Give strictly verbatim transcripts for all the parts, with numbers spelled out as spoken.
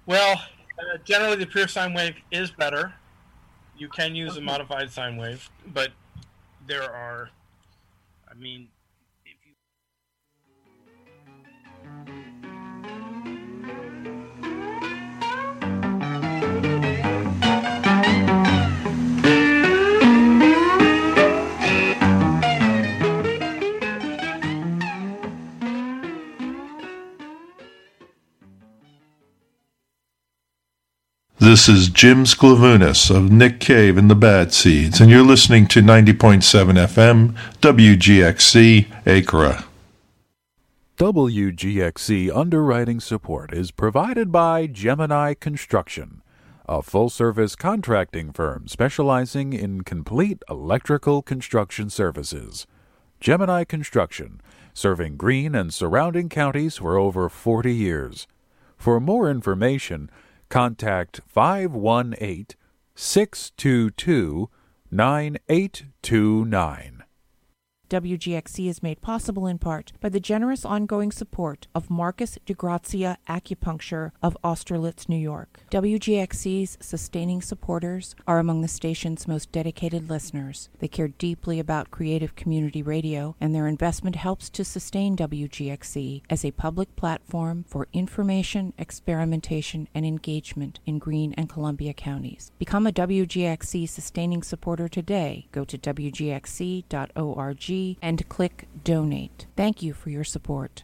Well, uh, generally the pure sine wave is better. You can use okay. a modified sine wave, but there are, I mean, if you... This is Jim Sklavounis of Nick Cave and the Bad Seeds, and you're listening to ninety point seven F M, W G X C, Acra. W G X C underwriting support is provided by Gemini Construction, a full-service contracting firm specializing in complete electrical construction services. Gemini Construction, serving Greene and surrounding counties for over forty years. For more information, contact five one eight, six two two, nine eight two nine. W G X C is made possible in part by the generous ongoing support of Marcus DeGrazia Acupuncture of Austerlitz, New York. W G X C's sustaining supporters are among the station's most dedicated listeners. They care deeply about creative community radio, and their investment helps to sustain W G X C as a public platform for information, experimentation, and engagement in Greene and Columbia counties. Become a W G X C sustaining supporter today. Go to W G X C dot org and click Donate. Thank you for your support.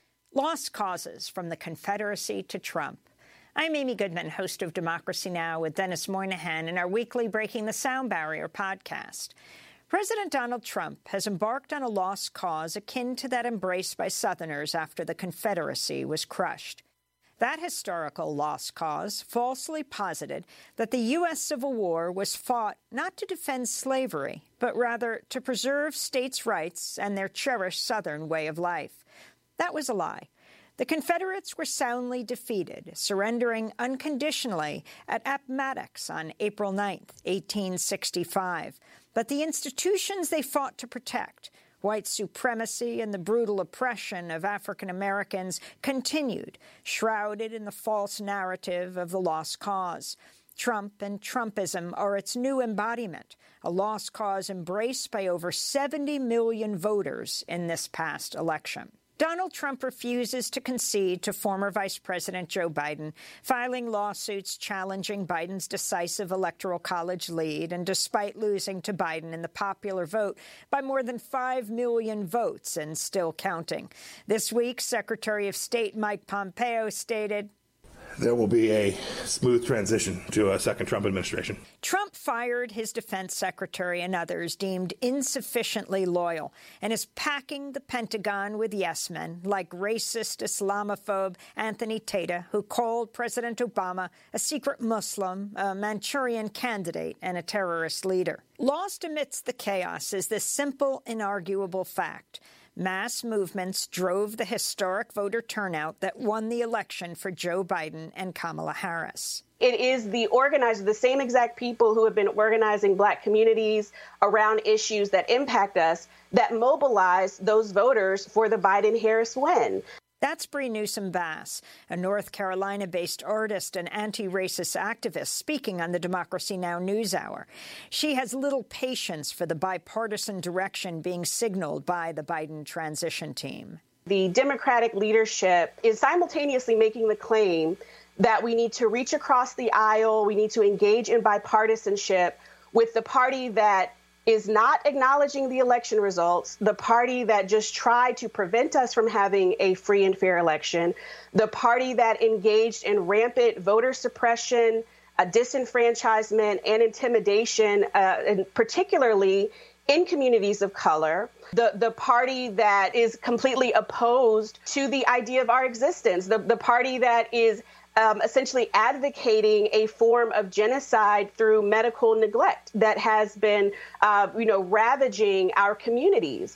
Lost causes from the Confederacy to Trump. I'm Amy Goodman, host of Democracy Now! With Dennis Moynihan in our weekly Breaking the Sound Barrier podcast. President Donald Trump has embarked on a lost cause akin to that embraced by Southerners after the Confederacy was crushed. That historical lost cause falsely posited that the U S Civil War was fought not to defend slavery, but rather to preserve states' rights and their cherished Southern way of life. That was a lie. The Confederates were soundly defeated, surrendering unconditionally at Appomattox on April ninth, eighteen sixty-five. But the institutions they fought to protect, white supremacy and the brutal oppression of African Americans, continued, shrouded in the false narrative of the lost cause. Trump and Trumpism are its new embodiment, a lost cause embraced by over seventy million voters in this past election. Donald Trump refuses to concede to former Vice President Joe Biden, filing lawsuits challenging Biden's decisive Electoral College lead, and despite losing to Biden in the popular vote by more than five million votes and still counting. This week, Secretary of State Mike Pompeo stated, "There will be a smooth transition to a second Trump administration." Trump fired his defense secretary and others deemed insufficiently loyal and is packing the Pentagon with yes men like racist Islamophobe Anthony Tata, who called President Obama a secret Muslim, a Manchurian candidate, and a terrorist leader. Lost amidst the chaos is this simple, inarguable fact. Mass movements drove the historic voter turnout that won the election for Joe Biden and Kamala Harris. It is the organizers, the same exact people who have been organizing Black communities around issues that impact us, that mobilize those voters for the Biden-Harris win. That's Bree Newsom Bass, a North Carolina-based artist and anti-racist activist speaking on the Democracy Now! NewsHour. She has little patience for the bipartisan direction being signaled by the Biden transition team. The Democratic leadership is simultaneously making the claim that we need to reach across the aisle, we need to engage in bipartisanship with the party that is not acknowledging the election results, the party that just tried to prevent us from having a free and fair election, the party that engaged in rampant voter suppression, uh, disenfranchisement, and intimidation, uh, and particularly in communities of color, the, the party that is completely opposed to the idea of our existence, the, the party that is Um, essentially advocating a form of genocide through medical neglect that has been, uh, you know, ravaging our communities.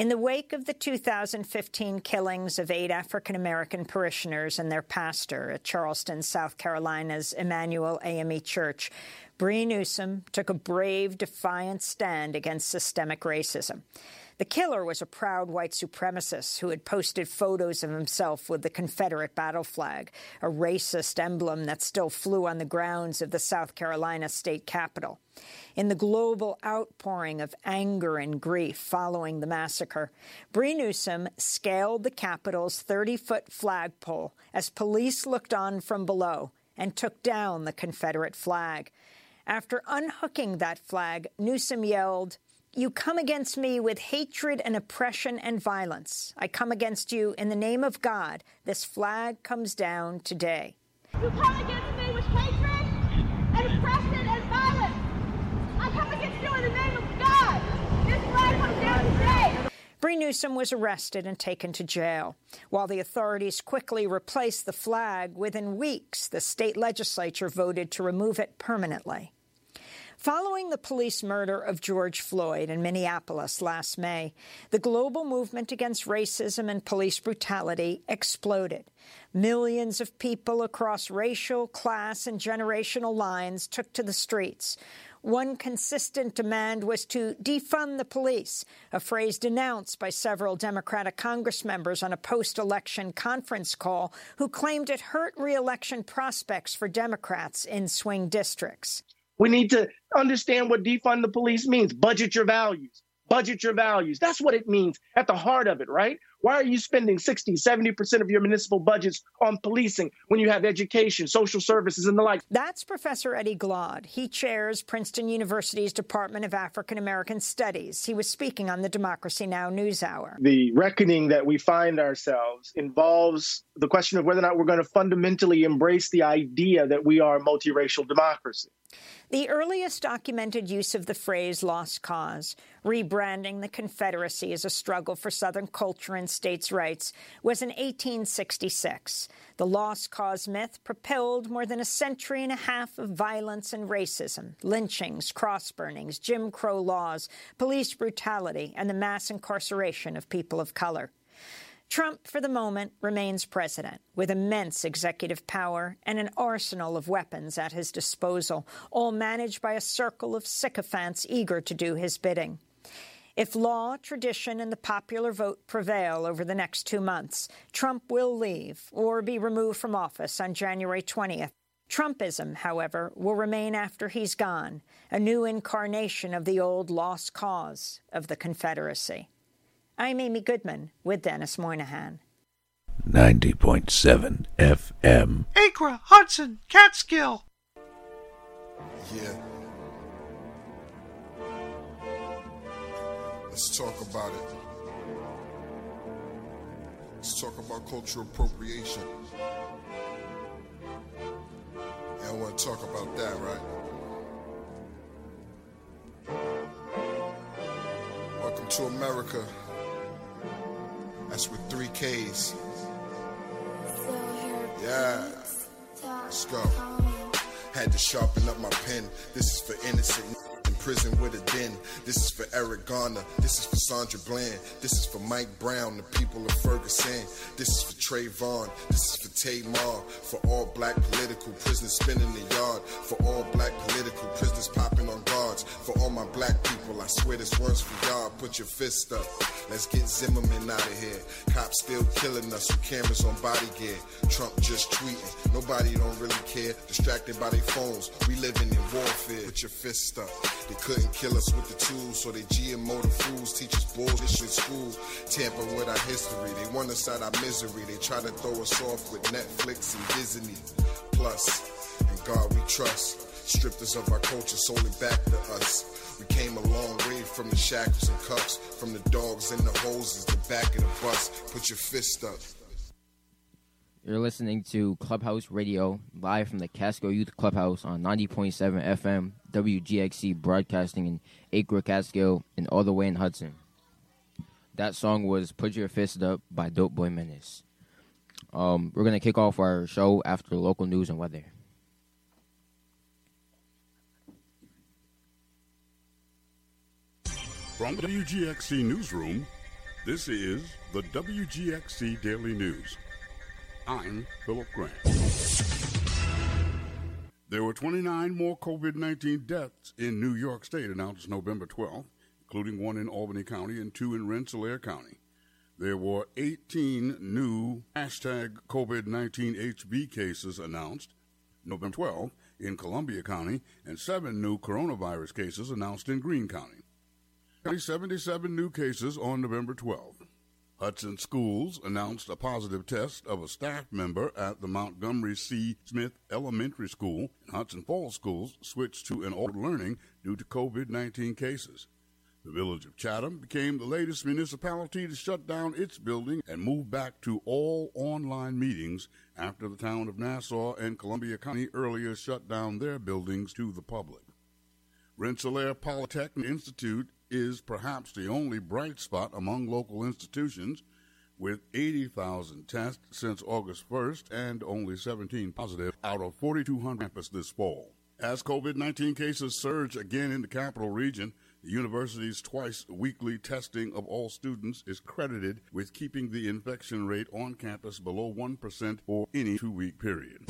In the wake of the two thousand fifteen killings of eight African-American parishioners and their pastor at Charleston, South Carolina's Emmanuel A M E Church, Bree Newsom took a brave, defiant stand against systemic racism. The killer was a proud white supremacist who had posted photos of himself with the Confederate battle flag, a racist emblem that still flew on the grounds of the South Carolina state capitol. In the global outpouring of anger and grief following the massacre, Bree Newsom scaled the Capitol's thirty-foot flagpole as police looked on from below and took down the Confederate flag. After unhooking that flag, Newsom yelled, "You come against me with hatred and oppression and violence. I come against you in the name of God. This flag comes down today." You come against me with hatred and oppression and violence. I come against you in the name of God. This flag comes down today. Bree Newsom was arrested and taken to jail. While the authorities quickly replaced the flag, within weeks, the state legislature voted to remove it permanently. Following the police murder of George Floyd in Minneapolis last May, the global movement against racism and police brutality exploded. Millions of people across racial, class, and generational lines took to the streets. One consistent demand was to defund the police, a phrase denounced by several Democratic Congress members on a post-election conference call who claimed it hurt re-election prospects for Democrats in swing districts. We need to understand what defund the police means. Budget your values. Budget your values. That's what it means at the heart of it, right? Why are you spending sixty, seventy percent of your municipal budgets on policing when you have education, social services, and the like? That's Professor Eddie Glaude. He chairs Princeton University's Department of African American Studies. He was speaking on the Democracy Now! NewsHour. The reckoning that we find ourselves involves the question of whether or not we're going to fundamentally embrace the idea that we are a multiracial democracy. The earliest documented use of the phrase lost cause, rebranding the Confederacy as a struggle for Southern culture and states' rights, was in eighteen sixty-six. The lost cause myth propelled more than a century and a half of violence and racism, lynchings, cross-burnings, Jim Crow laws, police brutality, and the mass incarceration of people of color. Trump, for the moment, remains president, with immense executive power and an arsenal of weapons at his disposal, all managed by a circle of sycophants eager to do his bidding. If law, tradition, and the popular vote prevail over the next two months, Trump will leave or be removed from office on January twentieth. Trumpism, however, will remain after he's gone, a new incarnation of the old lost cause of the Confederacy. I'm Amy Goodman with Dennis Moynihan. ninety point seven F M. Acra, Hudson, Catskill. Yeah. Let's talk about it. Let's talk about cultural appropriation. Yeah, I want to talk about that, right? Welcome to America. That's with three K's. Yeah. Let's go. Had to sharpen up my pen. This is for innocent in prison with a den. This is for Eric Garner. This is for Sandra Bland. This is for Mike Brown, the people of Ferguson. This is for Trayvon. This is for Tamar. For all black political prisoners spinning the yard. For all black political prisoners popping on guards. For all my black people, I swear this one's for y'all. Put your fist up. Let's get Zimmerman out of here. Cops still killing us with cameras on body gear. Trump just tweeting. Nobody don't really care. Distracted by their phones. We living in warfare. Put your fist up. They couldn't kill us with the tools, so they G M O the fools. Teach us bullshit in school. Tamper with our history. They want us out our misery. They try to throw us off with Netflix and Disney Plus. In God we trust. Stripped us of our culture, sold it back to us. We came a long way from the shackles and cuffs, from the dogs and the hoses, the back of the bus. Put your fist up. You're listening to Clubhouse Radio, live from the Catskill Youth Clubhouse on ninety point seven F M, W G X C, broadcasting in Acre, Catskill, and all the way in Hudson. That song was Put Your Fist Up by Dope Boy Menace. Um, we're going to kick off our show after local news and weather. From the W G X C Newsroom, This is the W G X C Daily News. I'm Philip Grant. There were twenty-nine more COVID nineteen deaths in New York State announced November twelfth, including one in Albany County and two in Rensselaer County. There were eighteen new hashtag COVID nineteen H V cases announced November twelfth in Columbia County and seven new coronavirus cases announced in Greene County. seventy-seven new cases on November twelfth. Hudson Schools announced a positive test of a staff member at the Montgomery C. Smith Elementary School, and Hudson Falls Schools switched to an altered learning due to COVID nineteen cases. The village of Chatham became the latest municipality to shut down its building and move back to all online meetings after the town of Nassau and Columbia County earlier shut down their buildings to the public. Rensselaer Polytechnic Institute is perhaps the only bright spot among local institutions, with eighty thousand tests since August first and only seventeen positive out of forty-two hundred campuses this fall. As COVID nineteen cases surge again in the capital region, the university's twice-weekly testing of all students is credited with keeping the infection rate on campus below one percent for any two-week period.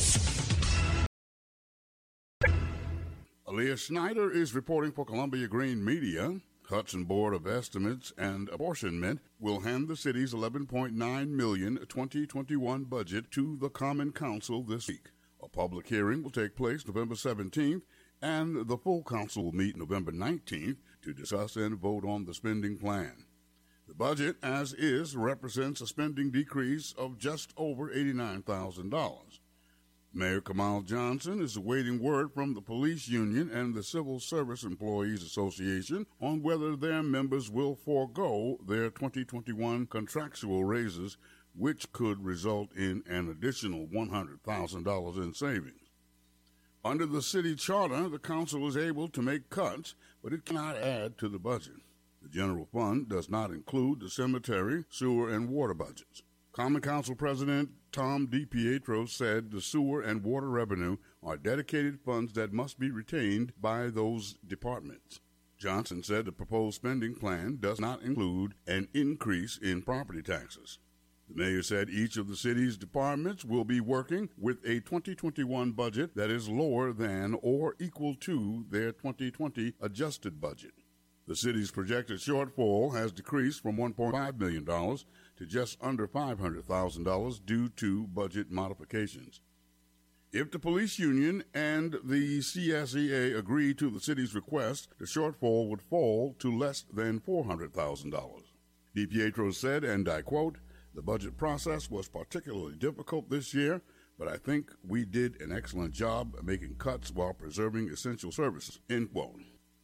Aaliyah Schneider is reporting for Columbia Green Media. Hudson Board of Estimates and Apportionment will hand the city's eleven point nine million dollars twenty twenty-one budget to the Common Council this week. A public hearing will take place November seventeenth, and the full council will meet November nineteenth to discuss and vote on the spending plan. The budget, as is, represents a spending decrease of just over eighty-nine thousand dollars. Mayor Kamal Johnson is awaiting word from the police union and the Civil Service Employees Association on whether their members will forego their twenty twenty-one contractual raises, which could result in an additional one hundred thousand dollars in savings. Under the city charter, the council is able to make cuts, but it cannot add to the budget. The general fund does not include the cemetery, sewer, and water budgets. Common Council President Tom DiPietro said the sewer and water revenue are dedicated funds that must be retained by those departments. Johnson said the proposed spending plan does not include an increase in property taxes. The mayor said each of the city's departments will be working with a twenty twenty-one budget that is lower than or equal to their twenty twenty adjusted budget. The city's projected shortfall has decreased from one point five million dollars to just under five hundred thousand dollars due to budget modifications. If the police union and the C S E A agree to the city's request, the shortfall would fall to less than four hundred thousand dollars. DiPietro said, and I quote, "The budget process was particularly difficult this year, but I think we did an excellent job making cuts while preserving essential services," end quote.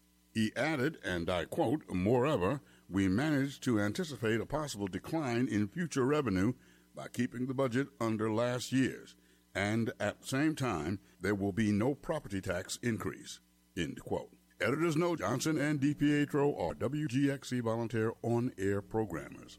He added, and I quote, "Moreover, we managed to anticipate a possible decline in future revenue by keeping the budget under last year's, and at the same time, there will be no property tax increase," end quote. Editors note Johnson and DiPietro are W G X C volunteer on-air programmers.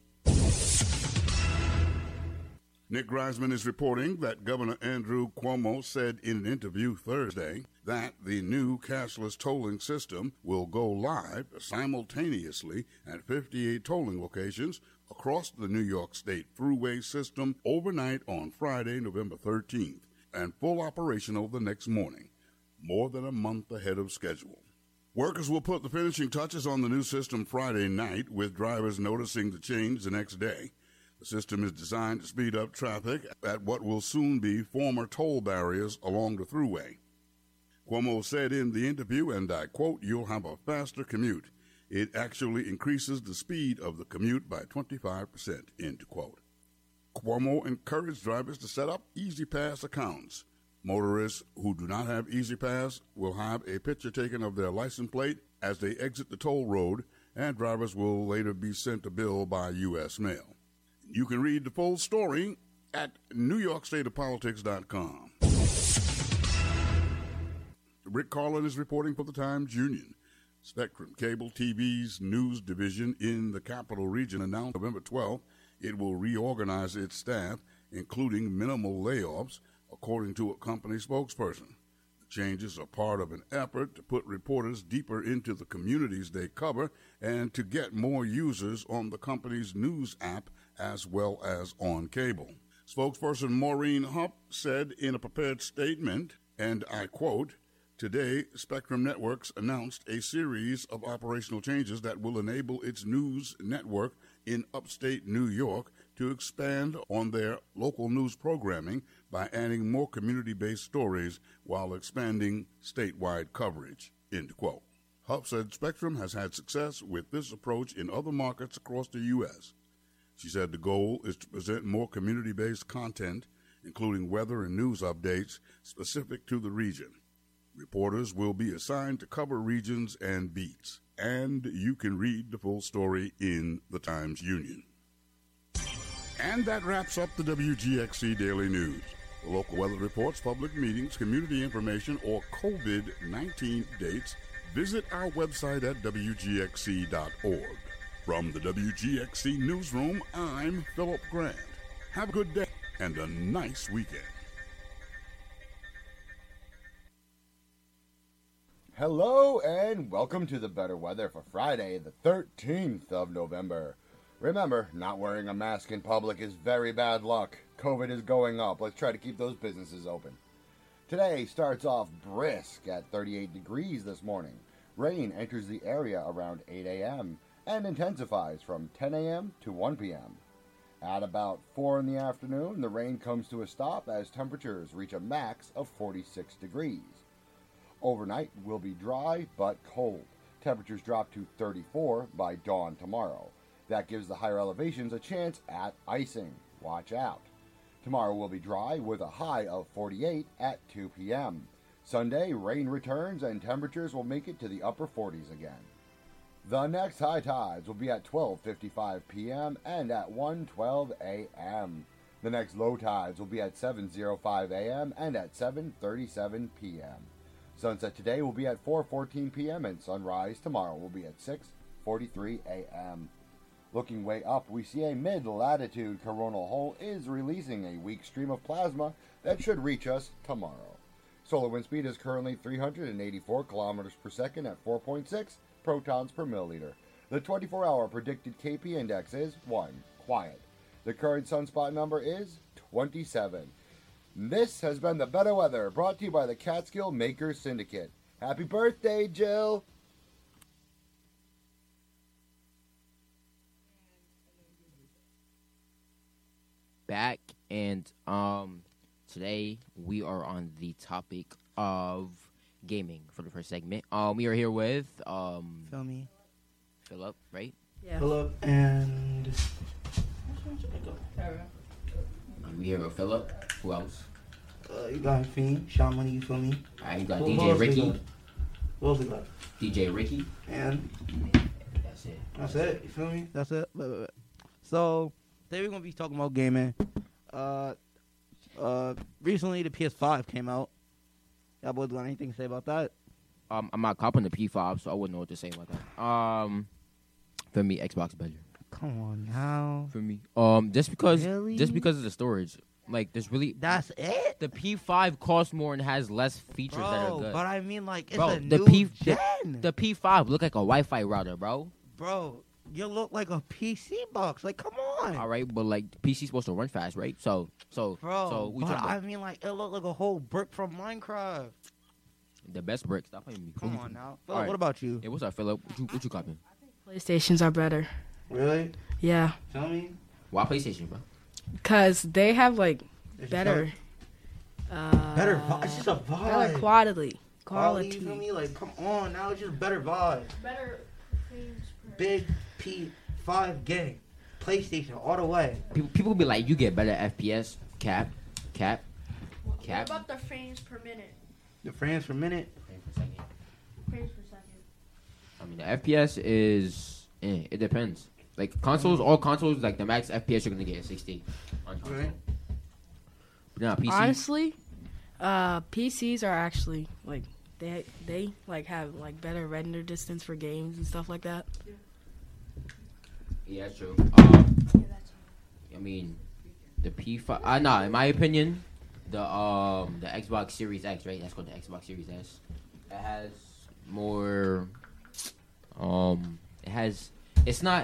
Nick Reisman is reporting that Governor Andrew Cuomo said in an interview Thursday that the new cashless tolling system will go live simultaneously at fifty-eight tolling locations across the New York State Thruway system overnight on Friday, November thirteenth, and full operational the next morning, more than a month ahead of schedule. Workers will put the finishing touches on the new system Friday night, with drivers noticing the change the next day. The system is designed to speed up traffic at what will soon be former toll barriers along the Thruway. Cuomo said in the interview, and I quote, "You'll have a faster commute. It actually increases the speed of the commute by twenty-five percent, end quote. Cuomo encouraged drivers to set up E-ZPass accounts. Motorists who do not have E-ZPass will have a picture taken of their license plate as they exit the toll road, and drivers will later be sent a bill by U S mail. You can read the full story at new york state of politics dot com. Rick Carlin is reporting for the Times-Union. Spectrum Cable T V's news division in the Capital Region announced November twelfth it will reorganize its staff, including minimal layoffs, according to a company spokesperson. The Changes are part of an effort to put reporters deeper into the communities they cover and to get more users on the company's news app as well as on cable. Spokesperson Maureen Hupp said in a prepared statement, and I quote, "Today, Spectrum Networks announced a series of operational changes that will enable its news network in upstate New York to expand on their local news programming by adding more community-based stories while expanding statewide coverage," end quote. Hupp said Spectrum has had success with this approach in other markets across the U S. She said the goal is to present more community-based content, including weather and news updates specific to the region. Reporters will be assigned to cover regions and beats, and you can read the full story in the Times-Union. And that wraps up the W G X C Daily News. For local weather reports, public meetings, community information, or COVID nineteen dates, visit our website at W G X C dot org. From the W G X C Newsroom, I'm Philip Grant. Have a good day and a nice weekend. Hello and welcome to the better weather for Friday, the thirteenth of November. Remember, not wearing a mask in public is very bad luck. COVID is going up. Let's try to keep those businesses open. Today starts off brisk at thirty-eight degrees this morning. Rain enters the area around eight a.m. and intensifies from ten a.m. to one p.m. At about four in the afternoon, the rain comes to a stop as temperatures reach a max of forty-six degrees. Overnight will be dry but cold. Temperatures drop to thirty-four by dawn tomorrow. That gives the higher elevations a chance at icing. Watch out. Tomorrow will be dry with a high of forty-eight at two p.m. Sunday, rain returns and temperatures will make it to the upper forties again. The next high tides will be at twelve fifty-five p.m. and at one twelve a.m. The next low tides will be at seven oh five a.m. and at seven thirty-seven p.m. Sunset today will be at four fourteen p.m. and sunrise tomorrow will be at six forty-three a.m. Looking way up, we see a mid-latitude coronal hole is releasing a weak stream of plasma that should reach us tomorrow. Solar wind speed is currently three hundred eighty-four kilometers per second at four point six protons per milliliter. The twenty-four hour predicted K P index is one, quiet. The current sunspot number is twenty-seven. This has been the Better Weather, brought to you by the Catskill Makers Syndicate. Happy birthday, Jill! Back, and um, today we are on the topic of gaming for the first segment. Um, we are here with um, Feel me? Philip, right? Yeah. Philip and We here with Philip. Who else? Uh, you got Fiend, Sean Money, you feel me? Alright, you got Who D J else we Ricky. got? Who else we got? D J Ricky. And that's it. That's it. You feel me? That's it. So today we're gonna be talking about gaming. Uh, uh, recently the P S five came out. Y'all boys got anything to say about that? Um, I'm not copping the P five, so I wouldn't know what to say about that. Um, for me, Xbox better. Come on now. For me, um, just because, Really? just because of the storage. Like, there's really that's it. The P five costs more and has less features Bro, that are good. but I mean, like, it's bro, a the new P, gen. The, the P five look like a Wi-Fi router, bro. Bro, you look like a P C box. Like, come on. All right, but like, the P C's supposed to run fast, right? So, so, Bro, so we but talking I about mean, like, it looked like a whole brick from Minecraft. the best bricks. Stop playing me. Come on now. All Philip, what about you? Yeah, what's up, Philip? What you, what you copying? PlayStations are better. Really? Yeah. Tell me. Why PlayStation, bro? Because they have, like, It's better... Uh, Better vibe. It's just a vibe. Better quality. Quality, Quality. you feel me? Like, come on now. It's just better vibe. Better frames per Big P five gang. PlayStation all the way. People, people be like, you get better F P S. Cap, cap, What cap. about the frames per minute? The frames per minute. Frames per second. I mean, the F P S is, eh, it depends. Like consoles, all consoles, like the max F P S you're gonna get is sixty on console. Right. But now P C. Honestly, uh, P Cs are actually, like, they, they like, have, like, better render distance for games and stuff like that. Yeah, that's true. Um, I mean, the P five. Uh, nah, in my opinion, the um the Xbox Series X, right? That's called the Xbox Series S. It has more. Um, it has. It's not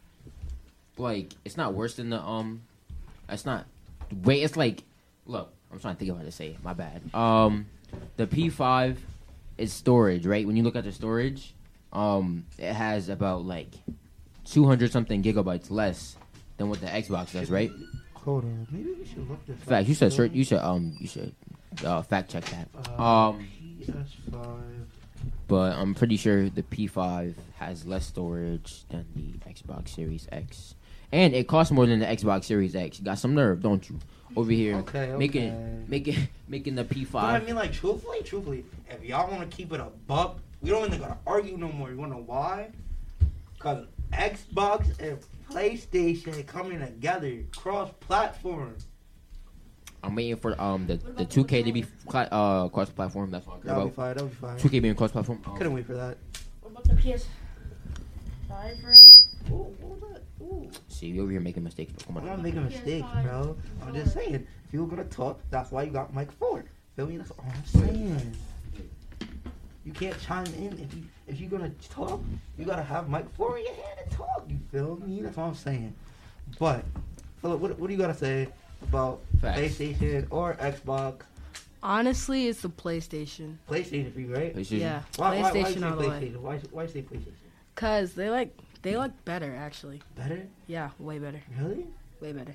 like it's not worse than the um. It's not. Wait, it's like. Look, I'm trying to think of how to say it. My bad. Um, the P five is storage, right? When you look at the storage, um, it has about like two hundred something gigabytes less than what the Xbox does, right? Hold on, maybe we should look this up. Fact, you should search. You should um. You should uh, fact check that. Uh, Um. P S five. But I'm pretty sure the P five has less storage than the Xbox Series X. And it costs more than the Xbox Series X. You got some nerve, don't you? Over here, Okay, okay. making making making the P But I five. mean, like, truthfully, truthfully, if y'all want to keep it a buck, we don't even gotta argue no more. You wanna know why? Cause Xbox and PlayStation coming together, cross-platform. I'm waiting for um the, the two K to be cla- uh cross platform. That's what I care That'll be about. fine. That'll be fine. two K being cross platform. Um, Couldn't wait for that. What about the P S five, right? Ooh, what was that? Ooh. See, you over here making mistakes. Bro. Come I'm on. not making mistakes, bro. I'm just saying, if you were gonna talk, that's why you got Mike Ford. Feel me? That's all I'm saying. You can't chime in if you if you're gonna talk. You gotta have Mike Ford in your hand to talk. You feel me? That's what I'm saying. But Philip, what what do you gotta say about Facts. PlayStation or Xbox? Honestly, it's the PlayStation. PlayStation for you, right? PlayStation. Yeah, Why, why, why you PlayStation say all the way. PlayStation? Why why say PlayStation? Cause they like they like better actually. Better? Yeah, way better. Really? Way better.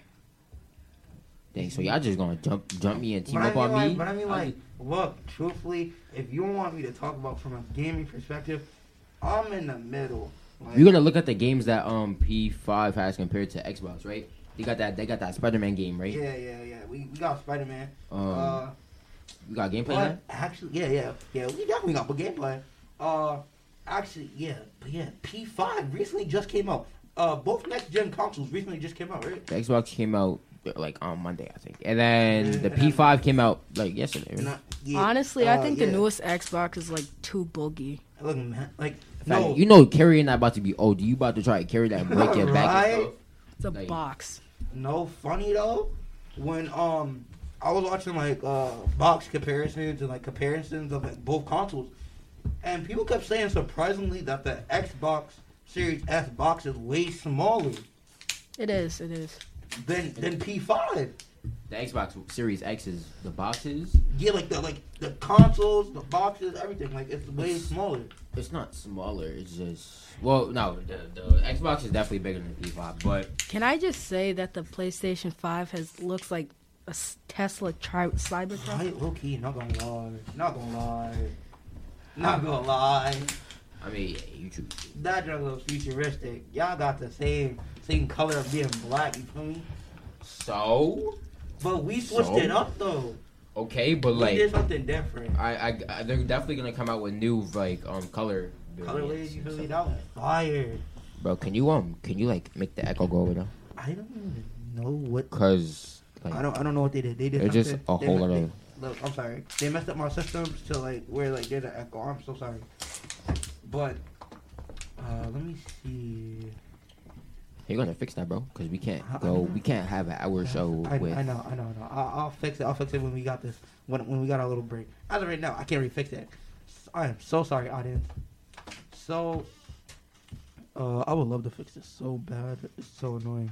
Dang, so y'all just gonna jump jump me and team But I up mean, on like, me? but I mean, like, look, truthfully, if you want me to talk about from a gaming perspective, I'm in the middle. Like, You're gonna look at the games that um P five has compared to Xbox, right? They got that. They got that Spider-Man game, right? Yeah, yeah, yeah. We, we got Spider Man. Um, uh, You got gameplay. but There? actually, yeah, yeah, yeah. We definitely got the gameplay. Uh, actually, yeah, but yeah, P five recently just came out. Uh, both next gen consoles recently just came out, right? The Xbox came out like on Monday, I think, and then Yeah, the and P five came out like yesterday. Right? Not- yeah, Honestly, I uh, think yeah. the newest Xbox is like too bulky. Look, man, like Like, no, you know, carrying that about to be old. You about to try to carry that and break your back Right? and stuff. It's a Like- box. no funny though. When um, I was watching like uh box comparisons and like comparisons of like both consoles, and people kept saying surprisingly that the Xbox Series S box is way smaller It is. It is. than than P five. The Xbox Series X is the boxes. Yeah, like the like the consoles, the boxes, everything. Like it's way smaller. It's not smaller. It's just well, no. The, the Xbox is definitely bigger than the P five, but Can I just say that the PlayStation five has looks like a s- Tesla tri- Cybertruck? Right, low key, not gonna lie, not gonna lie, not gonna lie. I mean, yeah, you choose. That junk looks futuristic. Y'all got the same same color of being black. You feel me? So But we switched So? it up though. okay, but We like did something different. I, I, I, they're definitely gonna come out with new like um color. Color variants waves, you and feel me? stuff. That was fire. Bro, can you um can you like make the echo go away though? I don't even know what. Cause like I don't. I don't know what they did. They did. It's just something- a they whole me- lot they- of- Look, I'm sorry. They messed up my systems to like where like there's an echo. I'm so sorry. But uh, let me see. you're gonna fix that, bro. Cause we can't I- I go. know. We can't have an hour show I, with. I know, I know, I know. I'll, I'll fix it. I'll fix it when we got this. When when we got our little break. As of right now, I can't really fix it. I am so sorry, audience. So, uh, I would love to fix this so bad. It's so annoying.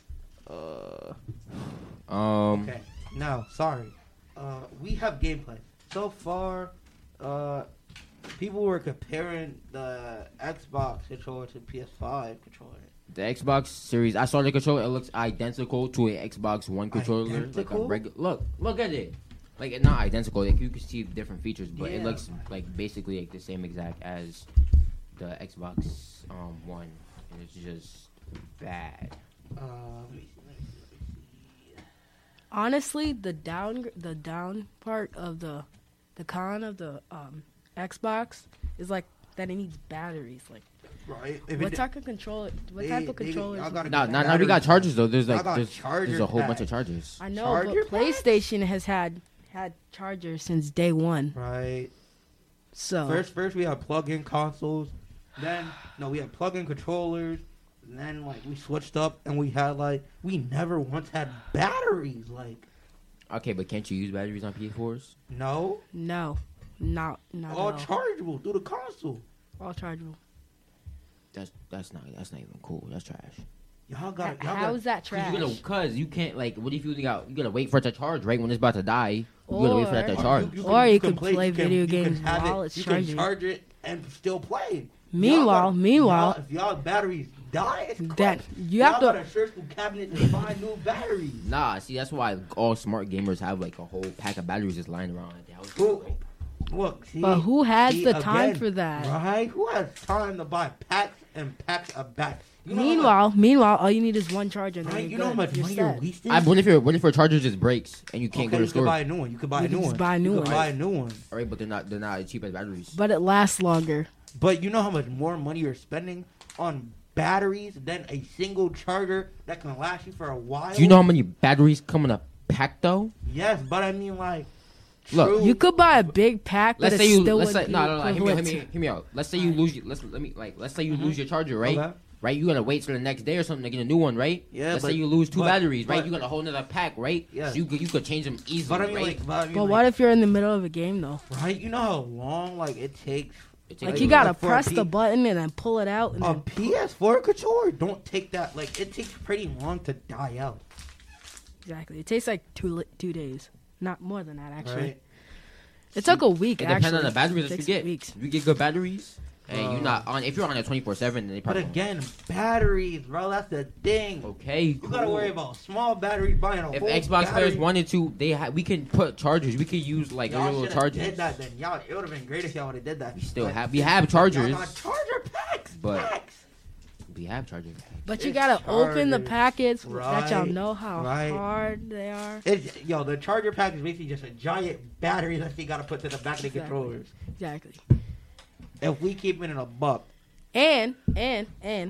Uh. Um. Okay. Now, sorry. Uh, we have gameplay. So far, uh, people were comparing the Xbox controller to P S five controller. The Xbox Series, I saw the controller. It looks identical to an Xbox One controller. Like a Identical? regular. Look, look at it. Like it's not identical. Like you can see different features, but it Yeah. looks like basically like the same exact as the Xbox um One, and it's just bad. Uh, let me see, let me see, let me see. Honestly, the down the down part of the the con of the um, Xbox is like that it needs batteries. Like, Right. If what it- type of controller? What They- type of they- controllers? y'all gotta Now, get now, now we got batteries. chargers though. There's I like got there's, charger there's a whole bunch packs. of chargers. I know, Charger but PlayStation has had had chargers since day one. Right. So First, first we have plug-in consoles. Then no, we had plug-in controllers. And then like we switched up and we had like we never once had batteries. Like Okay, but can't you use batteries on P S fours? No. No. Not not All at all. chargeable through the console. All chargeable. That's that's not that's not even cool. That's trash. Y'all got. Y'all How got, is that Cause you trash? gotta, cause you can't like. What if you got? You gotta wait for it to charge, right? When it's about to die, you gotta wait for that to Or- charge. You, you Or you can could play you can- video you can games have while it, it's you charging. can charge it and still play. Meanwhile, Y'all got- meanwhile, y'all, if y'all batteries die, it's that crushed. you y'all have got to. to search through cabinet to find new batteries. Nah, see that's why all smart gamers have like a whole pack of batteries just lying around at the house. Who, look, see, But who has see, the time again, for that? Right? Who has time to buy packs and packs of batteries? You know how Meanwhile, meanwhile, all you need is one charger. And then Right, you're you know how good. much You're money you're set. wasting? I, what if your what if your charger just breaks and you can't Okay, go to you the store? could buy a new one. You could buy You a can new just one. buy a new you one. could buy a new one. All right, but they're not they're not as cheap as batteries. But it lasts longer. But you know how much more money you're spending on batteries than a single charger that can last you for a while? Do you know how many batteries come in a pack though? Yes, but I mean like. Look, true- You could buy a big pack, but Let's it's say you still let's wouldn't say be no no no. Hear me, hear equivalent me to- hear me out. Let's say you lose your let's let me like let's say you lose your charger, right? Okay. Right, you gotta wait till the next day or something to get a new one, right? Yeah, Let's but- say you lose two but- batteries, right? but- You got a whole nother pack, right? Yeah. So you could you could change them easily, But I mean, right? like, but, I mean, But like, what if you're in the middle of a game though? right? You know how long like it takes. It Like takes you a- gotta like, for a press P- the button and then pull it out. And A then P S four controller don't take that. Like it takes pretty long to die out. exactly, it takes like two li- two days, not more than that actually. Right? It took a week. It actually. depends on the batteries that you Six get. weeks. If you get good batteries, and Uh, you're not on. If you're on it twenty-four seven, then they But probably again, batteries, bro. That's the thing. okay. You gotta cool. worry about small batteries buying a If whole Xbox battery. players wanted to, they ha- we can put chargers. We could use like Y'all little should've chargers. did that then. Y'all, it would have been great if y'all would have did that. We still But- have we have Y'all chargers, got charger packs. but packs. we have chargers. But you It's gotta open the chargers. packets that y'all Right, know how right. hard they are. It's, yo, the charger pack is basically just a giant battery that you gotta put to the back of the Exactly. controllers. Exactly. If we keep it in a buck, And and and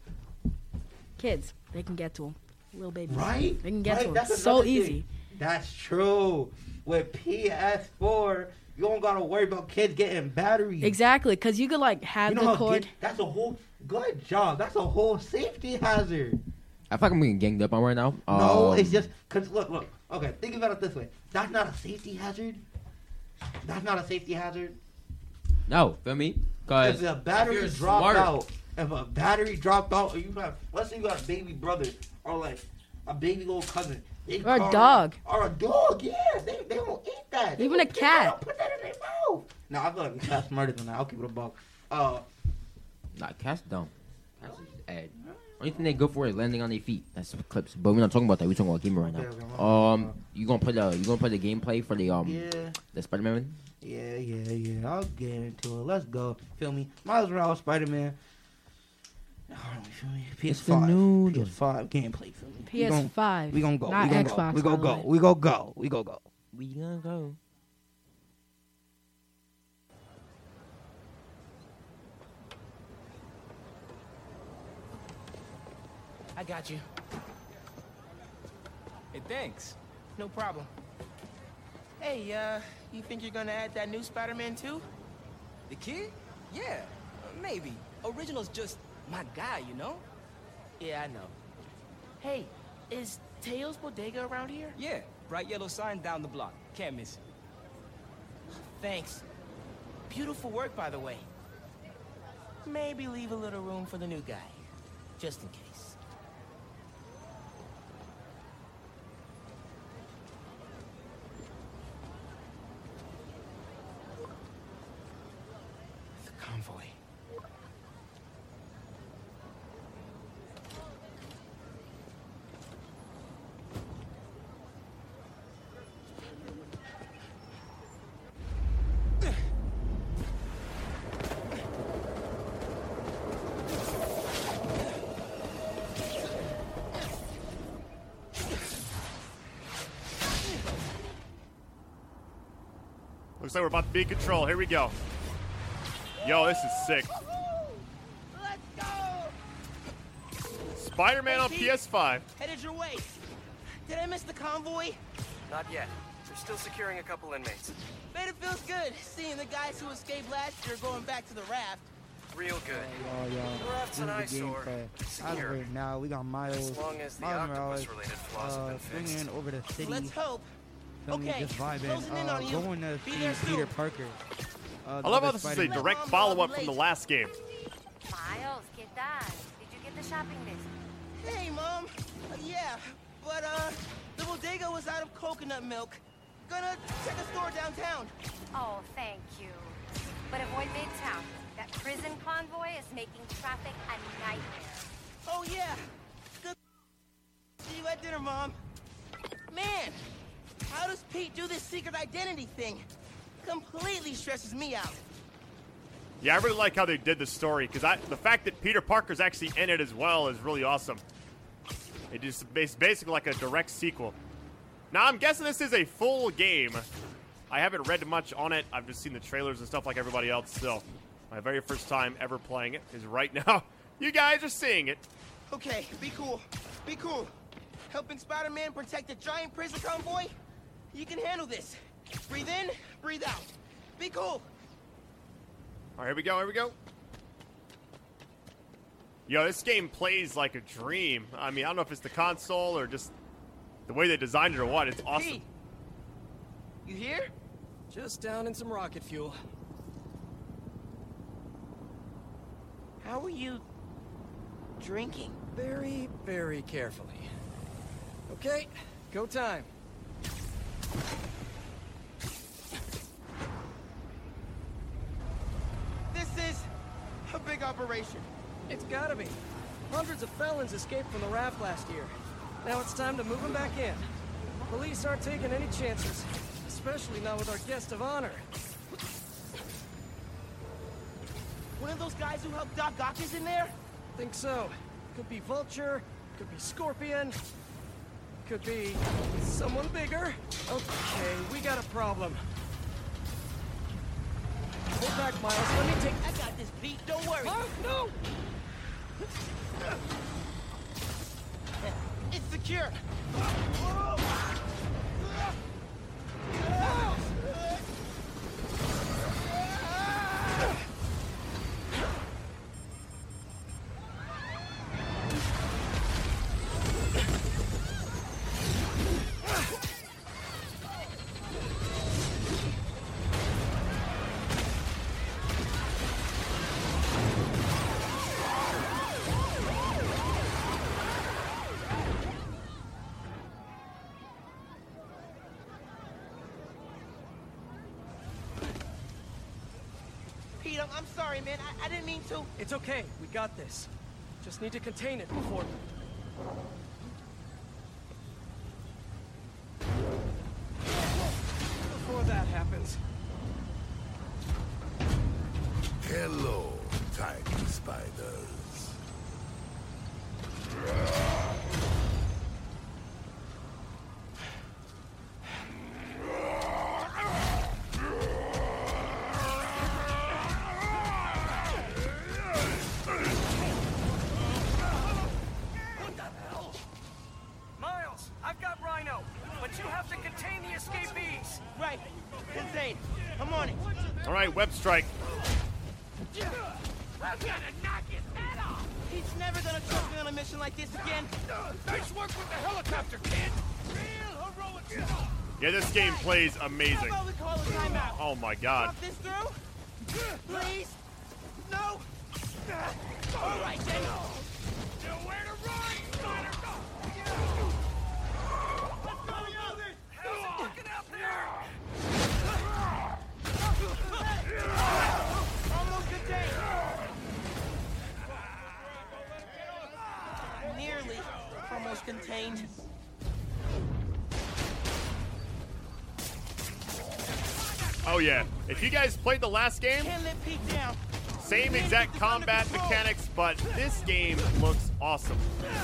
kids, they can get to them. Little babies, right? They can get right? to them. That's So another thing. easy. That's true. With P S four, you don't gotta worry about kids getting batteries. Exactly, because you could like have You know the how cord. kid- that's a whole good job. That's a whole safety hazard. I feel like I'm getting ganged up on right now. No, Um, it's just cause look, look. Okay, think about it this way. That's not a safety hazard. That's not a safety hazard. no. Feel me? If Because the battery dropped out, if a battery dropped out, or you have, let's say you got a baby brother or like a baby little cousin, they Or a call- dog. or a dog, yeah, they they won't eat that. They Even a won't- they cat. won't Put that in their mouth. No, I feel like a cat's smarter than that. I'll keep it a buck. Uh, Nah, cats dumb. Cats is ad. Only thing they go for is landing on their feet. That's clips. But we're not talking about that. We're talking about gamer right now. Okay, okay, my Um, you gonna put the you gonna put the gameplay for the um Yeah. the Spider-Man? yeah, yeah, yeah. I'll get into it. Let's go. Feel me? Miles Morales, Spider Man. P S five. the new P S five gameplay. Feel me? P S five. We gonna go. Not we gonna Xbox, go. We gonna by the go. way. We gonna go. We gonna go. We gonna go. I got you. Hey, thanks. No problem. Hey, uh, you think you're gonna add that new Spider-Man too? The kid? Yeah, maybe. Original's just my guy, you know? Yeah, I know. Hey, is Tails Bodega around here? Yeah, bright yellow sign down the block. Can't miss it. Thanks. Beautiful work, by the way. Maybe leave a little room for the new guy, just in case. The convoy. Looks like we're about to be in control. Here we go. Yo, this is sick. Let's go! Spider-Man on Hey, P S five. Headed your way. Did I miss the convoy? Not yet. We're still securing a couple inmates. Man, it feels good seeing the guys who escaped last year going back to the raft. Real good. Oh, y'all. The raft's an This is the eyesore. gameplay. It's As of secure. right now, we got Miles. As long as the Miles Morales, octopus-related flaws have uh, been fixed. swinging over the city. Let's hope. Feel me? Okay, Just vibing. closing in Uh, on you. going to Be see there Peter soon. Parker. Uh, I love how the this is a Spider-Man. direct follow-up from the last game. Miles, ¿qué tal? Did you get the shopping list? Hey, Mom. Uh, yeah, but, uh, the bodega was out of coconut milk. Gonna check a store downtown. Oh, thank you. But avoid Midtown. That prison convoy is making traffic a nightmare. Oh, yeah. Good. See you at dinner, Mom. Man, how does Pete do this secret identity thing? Completely stresses me out. Yeah, I really like how they did the story, because the fact that Peter Parker's actually in it as well is really awesome. It is it's basically like a direct sequel. Now, I'm guessing this is a full game. I haven't read much on it. I've just seen the trailers and stuff like everybody else, so my very first time ever playing it is right now. You guys are seeing it. Okay, be cool. Be cool. Helping Spider-Man protect a giant prison convoy? You can handle this. Breathe in, breathe out. Be cool. All right, here we go, here we go. Yo, this game plays like a dream. I mean, I don't know if it's the console or just the way they designed it or what. It's awesome. Pete, you here? Just down in some rocket fuel. How are you drinking? Very, very carefully. Okay, go time. This is a big operation. It's gotta be. Hundreds of felons escaped from the raft last year. Now it's time to move them back in. Police aren't taking any chances, especially not with our guest of honor. One of those guys who helped Doc Ock is in there? Think so. Could be Vulture, could be Scorpion, could be someone bigger. Okay, we got a problem. Hold back, Miles. Let me take... I got this, Pete. Don't worry. Huh? No! It's secure. Pete, I'm, I'm sorry, man. I, I didn't mean to. It's okay. We got this. Just need to contain it before... Before that happens. Hello, tiny spiders. Miles, I've got Rhino, but you have to contain the escapees. Right. Contain. I'm on it. All right, web strike. I'm gonna knock his head off. He's never gonna trust me on a mission like this again. Nice work with the helicopter, kid. Real heroic stuff. Yeah, this game plays amazing. How about we call a timeout? Oh my god. Talk this through? Please? No? All right, then. Nowhere to run, Spider! Let's go, Yogi! Hell's looking out there! Almost contained. Nearly almost contained. Oh yeah. If you guys played the last game, Can't let Pete down. same exact combat mechanics, but this game looks awesome.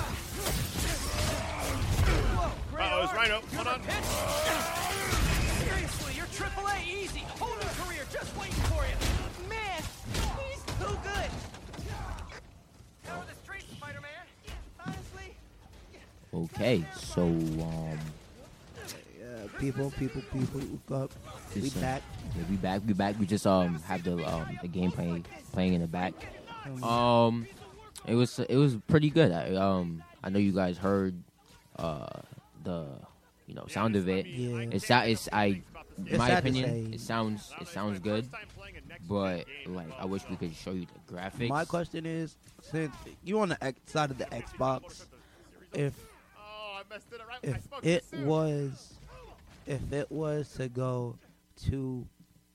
Uh-oh, it's Rhino. Hold on. Seriously, you're triple A easy. Whole new career just waiting for you. Man, he's too good. Out of the street, Spider-Man. Honestly, Okay, so, um... Uh, people, people, people, look up. We just, uh, back. Yeah, we back, we back. We just, um, have the, um, the game playing, playing in the back. Um, it was, it was pretty good. I, um, I know you guys heard, uh, the, you know, sound of it. Yeah. It's it's I, in It's my sad to opinion, say. it sounds it sounds good, but like I wish we could show you the graphics. My question is, since you on the X side of the Xbox, if if it was if it was to go to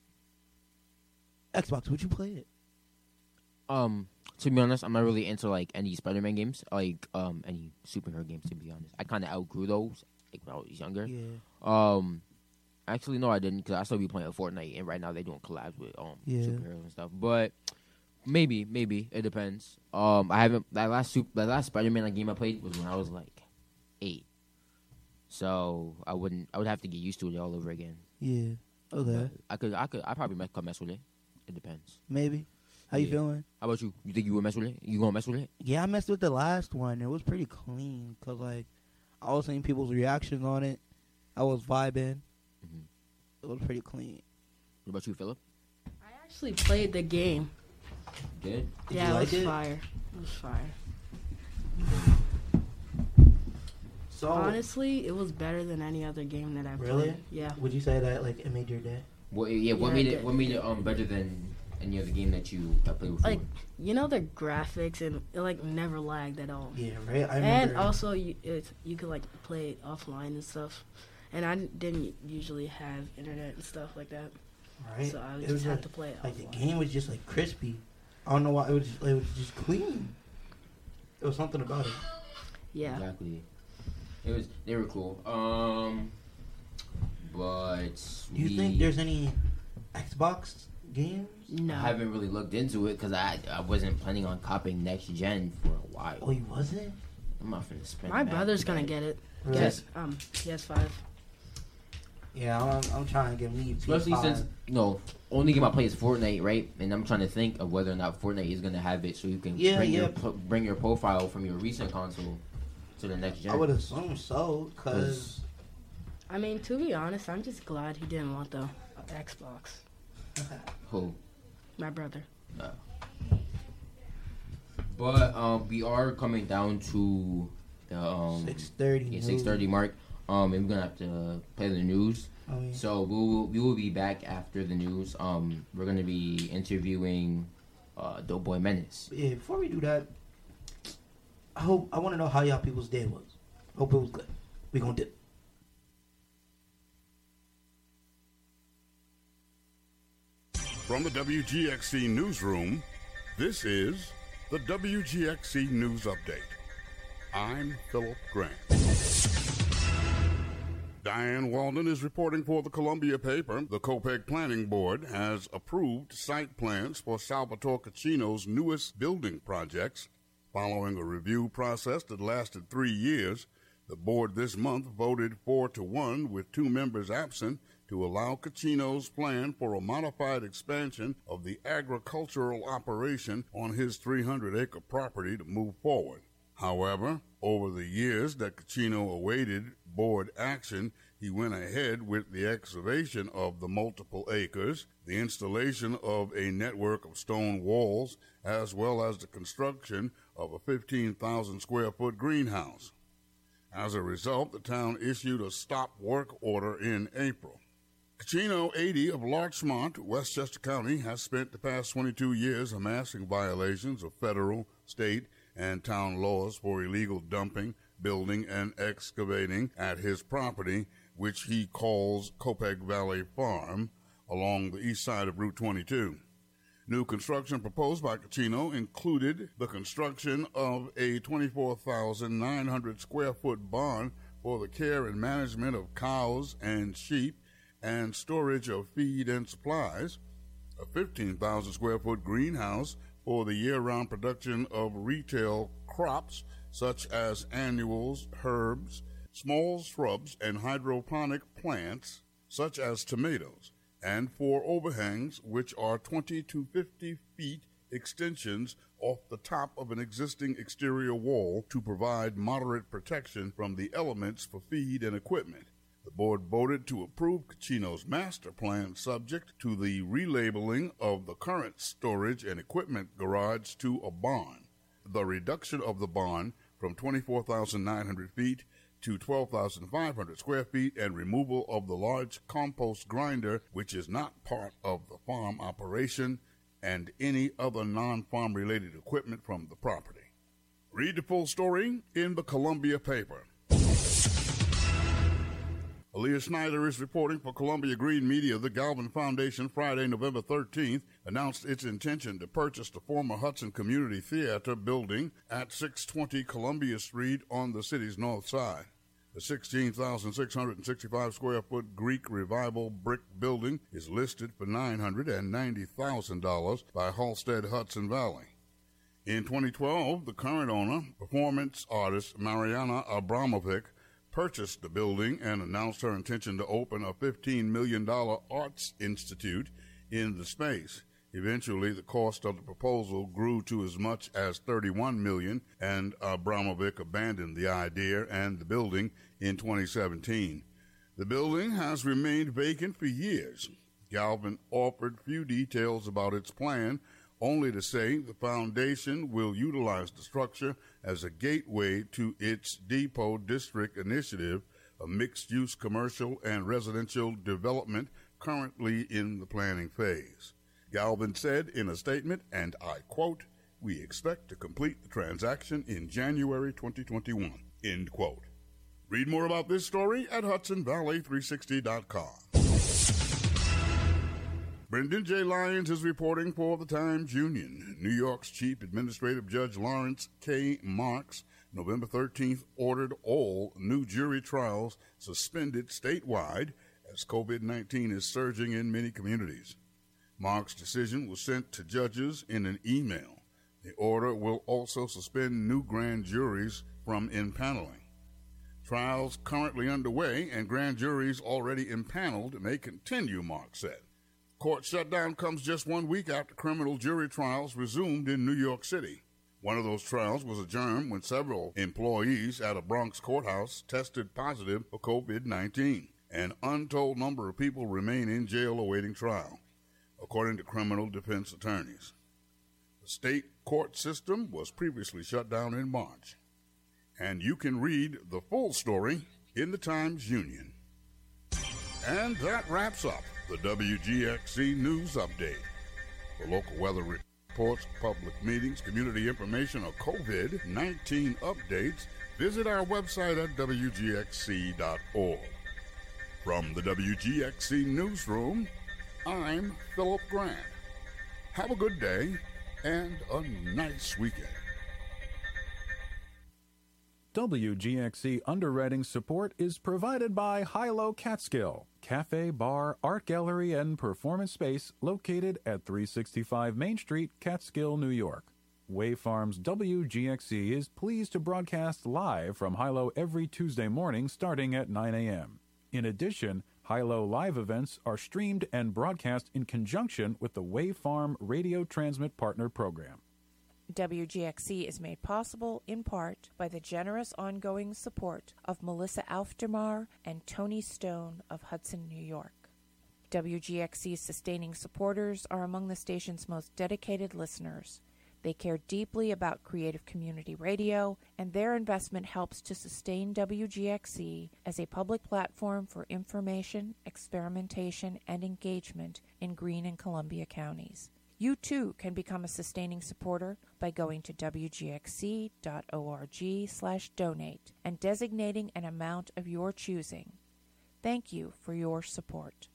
Xbox, would you play it? Um, to be honest, I'm not really into like any Spider-Man games, like um any superhero games. To be honest, I kind of outgrew those like when I was younger. Yeah. Um, actually, no, I didn't, because I still be playing Fortnite, and right now they doing collabs with um Yeah. superheroes and stuff. But maybe, maybe it depends. Um, I haven't that last super, that last Spider-Man game I played was when I was like eight, so I wouldn't. I would have to get used to it all over again. Yeah. Okay. But I could, I could, I probably might come mess with it. It depends. Maybe. How you Yeah. feeling? How about you? You think you would mess with it? You gonna mess with it? Yeah, I messed with the last one. It was pretty clean because, like, I was seeing people's reactions on it. I was vibing. Mm-hmm. It was pretty clean. What about you, Philip? I actually played the game. Did? Did yeah, you it like was it? fire. It was fire. So honestly, it was better than any other game that I've really? played. Yeah. Would you say that like it made your day? What? Yeah. What Yeah, made it it? did. What made it um better than any other game that you have played before? Like, you know, the graphics and it like never lagged at all. Yeah, right. I and remember. also, you it's, you could like play it offline and stuff. And I didn't usually have internet and stuff like that. Right. So I It just was had like- to play it Like offline. the game was just like crispy. I don't know why it was. Just, it was just clean. There was something about it. Yeah. Exactly. It was. They were cool. Um. But Do you we- think there's any Xbox games? No. I haven't really looked into it because I I wasn't planning on copying next gen for a while. Oh, you wasn't? I'm not finna spend. My that brother's today. gonna get it. Really? Yes. Um. P S five. Yeah, I'm, I'm trying to get me. Especially P S five. since, you know, only game I play is Fortnite, right? And I'm trying to think of whether or not Fortnite is gonna have it, so you can Yeah, bring yeah. your pro- bring your profile from your recent console to the next gen. I would assume so, cause I mean, to be honest, I'm just glad he didn't want the uh, Xbox. Who? My brother. No. But um, we are coming down to the um, six thirty. yeah, six thirty mark. Um, and we're gonna have to play the news. Oh, yeah. So we will we will be back after the news. Um, we're gonna be interviewing uh, Doughboy Menace. Yeah, before we do that, I hope I want to know how y'all people's day was. Hope it was good. We gonna dip. From the W G X C newsroom, this is the W G X C News Update. I'm Philip Grant. Diane Walden is reporting for the Columbia paper. The Copeg Planning Board has approved site plans for Salvatore Caccino's newest building projects. Following a review process that lasted three years, the board this month voted four to one with two members absent to allow Caccino's plan for a modified expansion of the agricultural operation on his three hundred acre property to move forward. However, over the years that Caccino awaited board action, he went ahead with the excavation of the multiple acres, the installation of a network of stone walls, as well as the construction of a fifteen thousand square foot greenhouse. As a result, the town issued a stop work order in April. Caccino, eighty, of Larchmont, Westchester County, has spent the past twenty-two years amassing violations of federal, state, and town laws for illegal dumping, building, and excavating at his property, which he calls Copeg Valley Farm, along the east side of Route twenty-two. New construction proposed by Caccino included the construction of a twenty-four thousand nine hundred square foot barn for the care and management of cows and sheep and storage of feed and supplies, a fifteen thousand square foot greenhouse for the year-round production of retail crops such as annuals, herbs, small shrubs, and hydroponic plants such as tomatoes, and for overhangs which are twenty to fifty feet extensions off the top of an existing exterior wall to provide moderate protection from the elements for feed and equipment. The board voted to approve Caccino's master plan subject to the relabeling of the current storage and equipment garage to a barn, the reduction of the barn from twenty-four thousand nine hundred feet to twelve thousand five hundred square feet and removal of the large compost grinder, which is not part of the farm operation, and any other non-farm related equipment from the property. Read the full story in the Columbia paper. Aaliyah Schneider is reporting for Columbia Green Media. The Galvin Foundation, Friday, November thirteenth, announced its intention to purchase the former Hudson Community Theater building at six twenty Columbia Street on the city's north side. The sixteen thousand six hundred sixty-five square foot Greek Revival brick building is listed for nine hundred ninety thousand dollars by Halstead Hudson Valley. In twenty twelve, the current owner, performance artist Mariana Abramovic, purchased the building and announced her intention to open a fifteen million dollars arts institute in the space. Eventually, the cost of the proposal grew to as much as thirty-one million dollars, and Abramovic abandoned the idea and the building in twenty seventeen. The building has remained vacant for years. Galvin offered few details about its plan, only to say the foundation will utilize the structure as a gateway to its Depot District initiative, a mixed-use commercial and residential development currently in the planning phase. Galvin said in a statement, and I quote, "We expect to complete the transaction in January twenty twenty-one, end quote. Read more about this story at Hudson Valley three sixty dot com. Brendan J. Lyons is reporting for the Times-Union. New York's Chief Administrative Judge Lawrence K. Marks, November thirteenth, ordered all new jury trials suspended statewide as COVID nineteen is surging in many communities. Mark's decision was sent to judges in an email. The order will also suspend new grand juries from impaneling. Trials currently underway and grand juries already impaneled may continue, Marks said. Court shutdown comes just one week after criminal jury trials resumed in New York City. One of those trials was adjourned when several employees at a Bronx courthouse tested positive for COVID nineteen. An untold number of people remain in jail awaiting trial, according to criminal defense attorneys. The state court system was previously shut down in March. And you can read the full story in the Times-Union. And that wraps up the W G X C News Update. For local weather reports, public meetings, community information, or COVID nineteen updates, visit our website at W G X C dot org. From the W G X C Newsroom, I'm Philip Grant. Have a good day and a nice weekend. W G X C underwriting support is provided by Hilo Catskill, cafe, bar, art gallery, and performance space located at three sixty-five Main Street, Catskill, New York. Wave Farms W G X C is pleased to broadcast live from Hilo every Tuesday morning starting at nine a.m. In addition, Hilo live events are streamed and broadcast in conjunction with the Wave Farm Radio Transmit Partner Program. W G X C is made possible in part by the generous ongoing support of Melissa Aufdermar and Tony Stone of Hudson, New York. W G X C's sustaining supporters are among the station's most dedicated listeners. They care deeply about creative community radio, and their investment helps to sustain W G X C as a public platform for information, experimentation, and engagement in Greene and Columbia counties. You, too, can become a sustaining supporter by going to W G X C dot org slash donate and designating an amount of your choosing. Thank you for your support.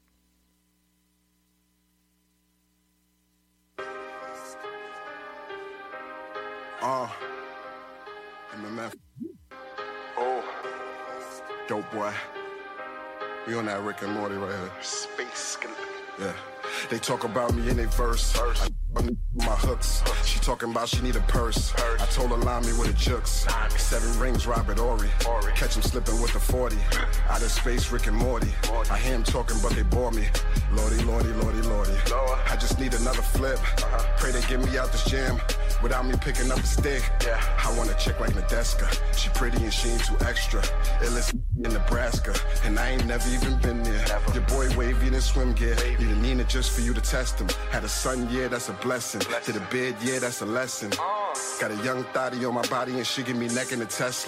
Oh, M M F. Oh, dope boy. We on that Rick and Morty right here. Space. Yeah. They talk about me in a verse. I my hooks. She talking about she need a purse. I told her line me with a jukes. Seven rings, Robert Ory. Catch him slipping with the forty. Out of space, Rick and Morty. I hear him talking, but they bore me. Lordy, lordy, lordy, lordy. I just need another flip. Pray they get me out this jam without me picking up a stick. I want a chick like Nadeska. She pretty and she ain't too extra. Illest in Nebraska, and I ain't never even been there. Your boy wavy in his swim gear. Need a Nina just for you to test him. Had a son, yeah, that's a blessing. Did a bid, yeah, that's a lesson. Got a young thotty on my body and she give me neck in a Tesla.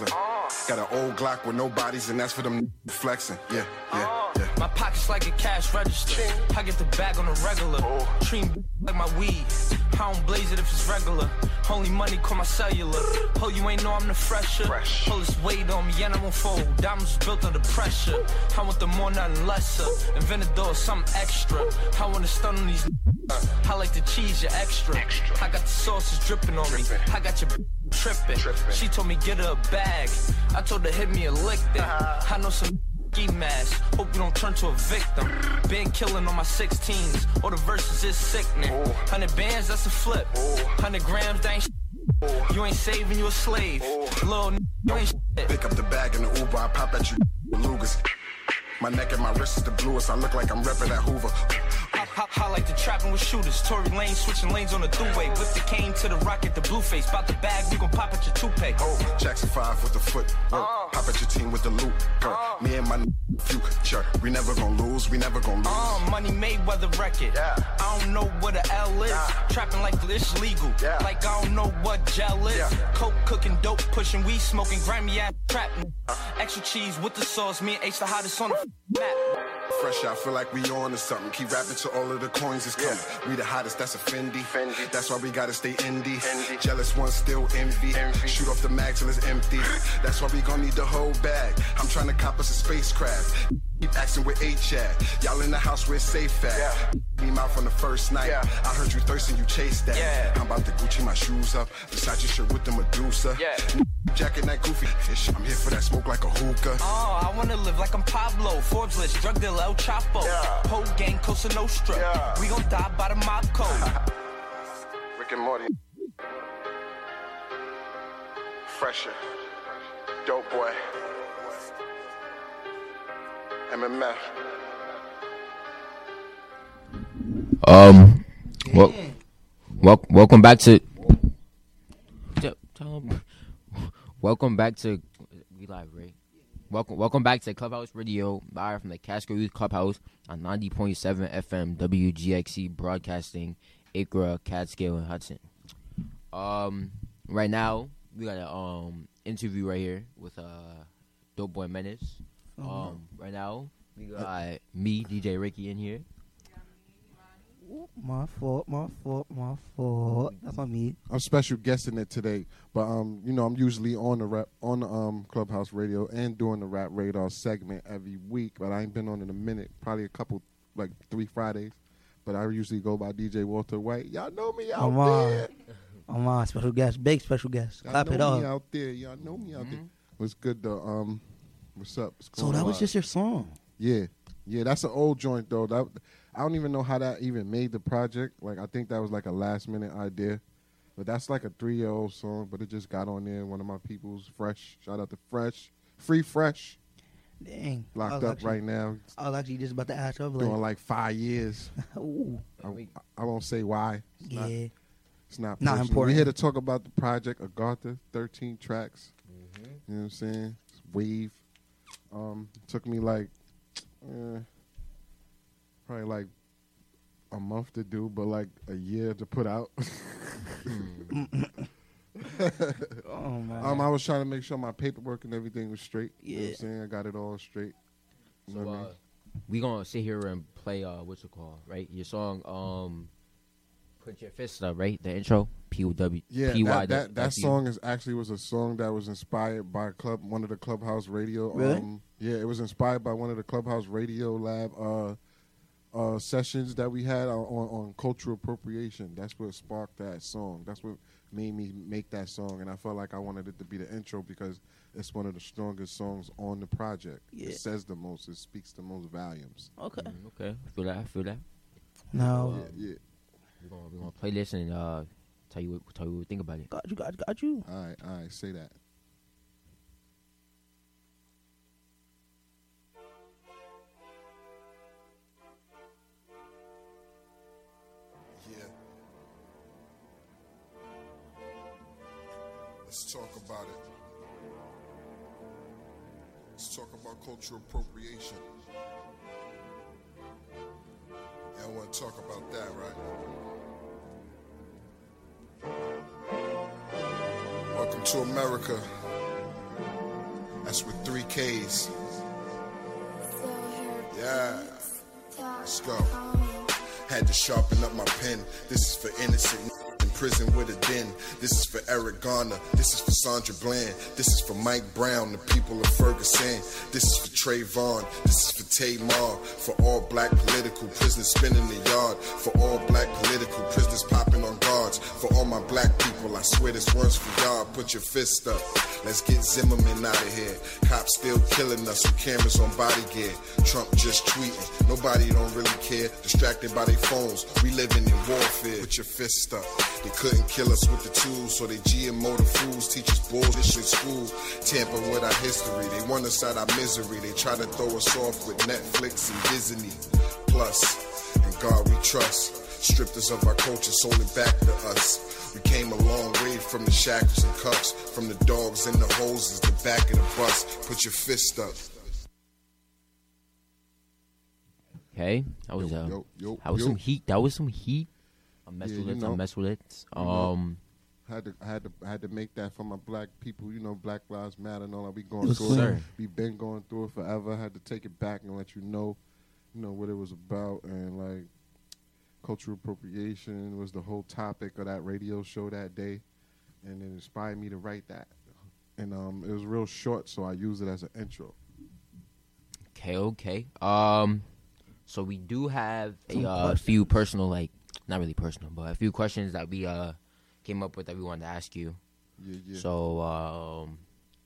Got an old Glock with no bodies, and that's for them flexing. Yeah, yeah, yeah. My pocket's like a cash register. I get the bag on the regular. Treat like my weed. I don't blaze it if it's regular. Only money call my cellular. Oh, you ain't know I'm the fresher. Fresh. Pull this weight on me and I won't fold. Diamonds was built under pressure. I want the more, nothing lesser. Inventador, something extra. I want to stun on these. I like the cheese, you're extra. extra. I got the sauces dripping on drippin'. me. I got your tripping. Trippin'. She told me get her a bag. I told her hit me a lick then. Uh-huh. I know some ski mask. Hope you don't turn to a victim. Been killing on my sixteens. All the verses is sickening. Ooh. Hundred bands, that's a flip. Ooh. Hundred grams, that ain't sh- Ooh. You ain't saving, you a slave. Ooh. Little n- you ain't shit. Pick up the bag in the Uber, I pop at you Lugas. My neck and my wrist is the bluest. I look like I'm repping at Hoover. I, I, I like to trapping with shooters. Tory Lane switching lanes on the throughway. Whip the cane to the rocket, the blue face. Bout the bag, we gon' pop at your toupee. Oh, Jackson five with the foot. Uh, pop at your team with the loot. Uh, me and my n- future. We never gon' lose, we never gon' lose. Uh, money Mayweather record. Yeah. I don't know what a L is. Yeah. Trapping like it's legal. Yeah. Like I don't know what gel is. Yeah. Coke cooking, dope pushing, weed smoking, grimy ass trapping. Uh. Extra cheese with the sauce. Me and H the hottest on the map. Fresh, I feel like we on to something. Keep rapping till all of the coins is coming. Yeah. We the hottest, that's a Fendi. Fendi. That's why we gotta stay indie. Fendi. Jealous ones still envy. envy. Shoot off the mag till it's empty. That's why we gon' need the whole bag. I'm trying to cop us a spacecraft. Keep asking where H at. Y'all in the house where it's safe at. Yeah. Me out from the first night. Yeah. I heard you thirsting, you chased that. Yeah. I'm about to Gucci my shoes up. Versace shirt with the Medusa. Yeah. Jacket that goofy. I'm here for that smoke like a hookah. Oh, I wanna live like I'm Pablo. Forbes list, drug dealer El Chapo. Yeah. Whole gang, Cosa Nostra. Yeah. We gon' die by the mob code. Rick and Morty. Fresher. Dope boy. M M F. Um, well, wel- welcome back to. Welcome back to. We live, right? Welcome, welcome back to Clubhouse Radio, live from the Casco Youth Clubhouse on ninety point seven F M W G X C, broadcasting Acra, Catskill, and Hudson. Um, right now we got a um interview right here with uh Dope Boy Menace. Um, right now we got me, D J Ricky, in here. My fault, my fault, my fault. That's on me. I'm special guesting it today, but um, you know, I'm usually on the rap on the um Clubhouse Radio and doing the Rap Radar segment every week, but I ain't been on in a minute, probably a couple, like three Fridays. But I usually go by D J Walter White. Y'all know me out I'm there. On. I'm on. Special guest, big special guest. Y'all Clap know it me up. out there. Y'all know me out mm-hmm. there. What's good though? Um, what's up? What's so that on? was just your song. Yeah, yeah. That's an old joint though. That. I don't even know how that even made the project. Like, I think that was like a last minute idea. But that's like a three year old song, but it just got on there. One of my people's, Fresh. Shout out to Fresh. Free Fresh. Dang. Locked up actually, right now. I was actually just about to ask her. Doing like, like five years. Ooh. I, I won't say why. It's yeah. Not, it's not, not important. We're here to talk about the project, Agartha, thirteen tracks. Mm-hmm. You know what I'm saying? It's Wave. Um, took me like... Eh, probably like a month to do, but like a year to put out. Oh, man. Um, I was trying to make sure my paperwork and everything was straight. Yeah. You know what I'm saying? I got it all straight. You so, know what uh, I mean? we gonna sit here and play, uh, what's it called, right? Your song, um, Put Your Fist Up, right? The intro? P O W. Yeah, P Y that, that, that song is actually was a song that was inspired by club one of the Clubhouse Radio. Really? Um, yeah, it was inspired by one of the Clubhouse Radio Lab uh, uh, sessions that we had on, on, on cultural appropriation. That's what sparked that song. That's what made me make that song, and I felt like I wanted it to be the intro because it's one of the strongest songs on the project. Yeah. It says the most. It speaks the most volumes. Okay. Mm, okay. I feel that. I feel that. No. Yeah. yeah. We're gonna we're gonna play this and uh, tell you what, tell you what we think about it. Got you. Got you. Got you. All right. All right. Say that. Let's talk about it. Let's talk about cultural appropriation. Y'all want to talk about that, right? Welcome to America. That's with three K's. Yeah. Let's go. Had to sharpen up my pen. This is for innocent in prison with a den. This is for Eric Garner. This is for Sandra Bland. This is for Mike Brown, the people of Ferguson. This is for Trayvon. This is for Tamar. For all black political prisoners spinning the yard. For all black political prisoners popping on guards. For all my black people, I swear this one's for y'all. Put your fist up. Let's get Zimmerman out of here. Cops still killing us with cameras on body gear. Trump just tweeting. Nobody don't really care. Distracted by their phones. We living in warfare. Put your fist up. They couldn't kill us with the tools, so they G M O the fools. Teach us bullshit in school. Tamper with our history. They want us out our misery. They try to throw us off with Netflix and Disney. Plus, in God we trust. Stripped us of our culture, sold it back to us. We came a long way from the shackles and cuffs, from the dogs and the hoses, the back of the bus. Put your fist up. Okay, that was uh, yo, yo, that was yo. some heat. That was some heat. I mess Yeah, with you it. know. I mess with it. You know, Um, had to, I had to, I had to make that for my black people. You know, Black Lives Matter and all that. We going Yes, through sir. it. We been going through it forever. Had to take it back and let you know, you know what it was about. And like, cultural appropriation was the whole topic of that radio show that day, and it inspired me to write that. And um, it was real short, so I used it as an intro. okay, okay. Um, so we do have a Some uh, questions. few personal, like not really personal, but a few questions that we uh came up with that we wanted to ask you. Yeah, yeah. So um,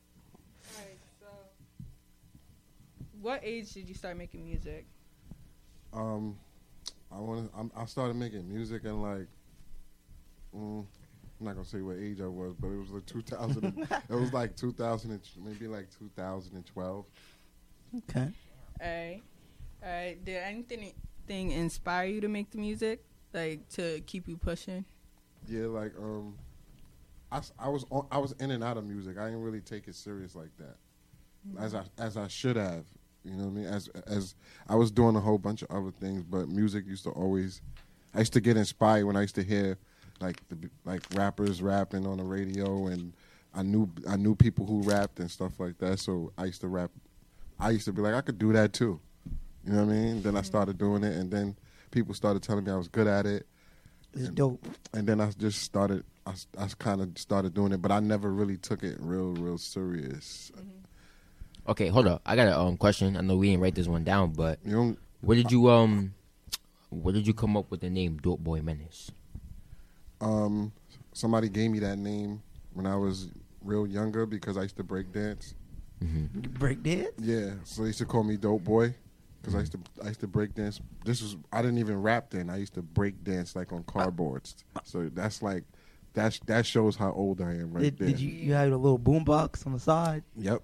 What age did you start making music? Um, I want to. I started making music in like. Mm, I'm not gonna say what age I was, but it was like two thousand. It was like two thousand, and, maybe like two thousand twelve. Okay. All right. All right. Did anything thing inspire you to make the music, like to keep you pushing? Yeah, like um, I, s- I was on, I was in and out of music. I didn't really take it serious like that, as I as I should have. You know what I mean? As as I was doing a whole bunch of other things, but music used to always. I used to get inspired when I used to hear like the like rappers rapping on the radio, and I knew I knew people who rapped and stuff like that. So I used to rap. I used to be like, I could do that too. You know what I mean? Then I started doing it, and then people started telling me I was good at it. It's and, dope. And then I just started. I, I kind of started doing it, but I never really took it real, real serious. okay, hold up. I got a um question. I know we didn't write this one down, but You don't, where did you um, where did you come up with the name Dope Boy Menace? Um, somebody gave me that name when I was real younger because I used to break dance. Break dance? Yeah, so they used to call me Dope Boy because I used to I used to break dance. This was I didn't even rap then. I used to break dance like on cardboards. So that's like that's that shows how old I am right Did, there. did you you had a little boom box on the side? Yep.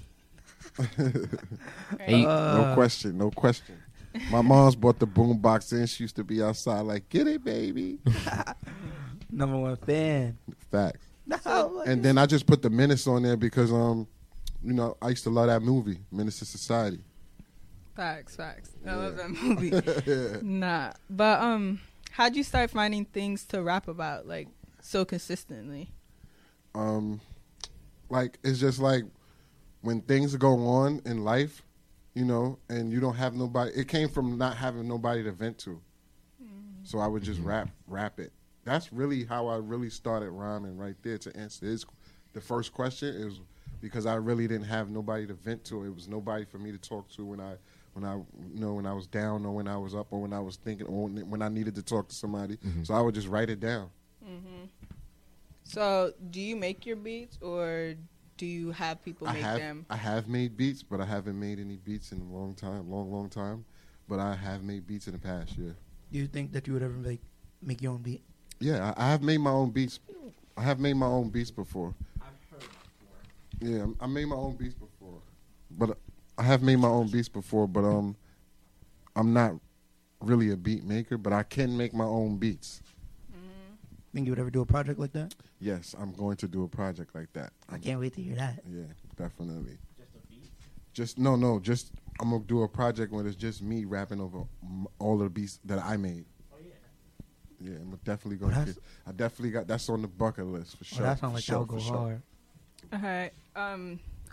Hey. no Uh, question, no question. My mom's bought the boom box in. She used to be outside like, get it, baby. Number one fan. Facts. No, And then I just put the Menace on there because, um, you know, I used to love that movie, Menace to Society. Facts, facts. I Yeah. love that movie. Yeah. Nah, but um, how'd you start finding things to rap about like so consistently? Um, like it's just like when things go on in life, you know, and you don't have nobody. It came from not having nobody to vent to, so I would just rap, rap it. That's really how I really started rhyming right there. To answer his, the first question is because I really didn't have nobody to vent to. It was nobody for me to talk to when I, when I, you know, when I was down or when I was up or when I was thinking or when, when I needed to talk to somebody. Mhm. So I would just write it down. Mm-hmm. So, do you make your beats or do you have people I make have them? I have made beats, but I haven't made any beats in a long time, long, long time. But I have made beats in the past, yeah. Do you think that you would ever make make your own beat? Yeah, I, I have made my own beats. I have made my own beats before. I've heard it before. Yeah, I made my own beats before. But I have made my own beats before, but um, I'm not really a beat maker, but I can make my own beats. Think you would ever do a project like that? Yes, I'm going to do a project like that. I can't wait to hear that. Yeah, definitely. Just a beat? Just no, no. Just I'm gonna do a project where it's just me rapping over m- all the beats that I made. Oh yeah. Yeah, I'm definitely gonna. Well, get, I definitely got that's on the bucket list for sure. Well, that sounds for like sure, that would go for sure. hard. All right. Um,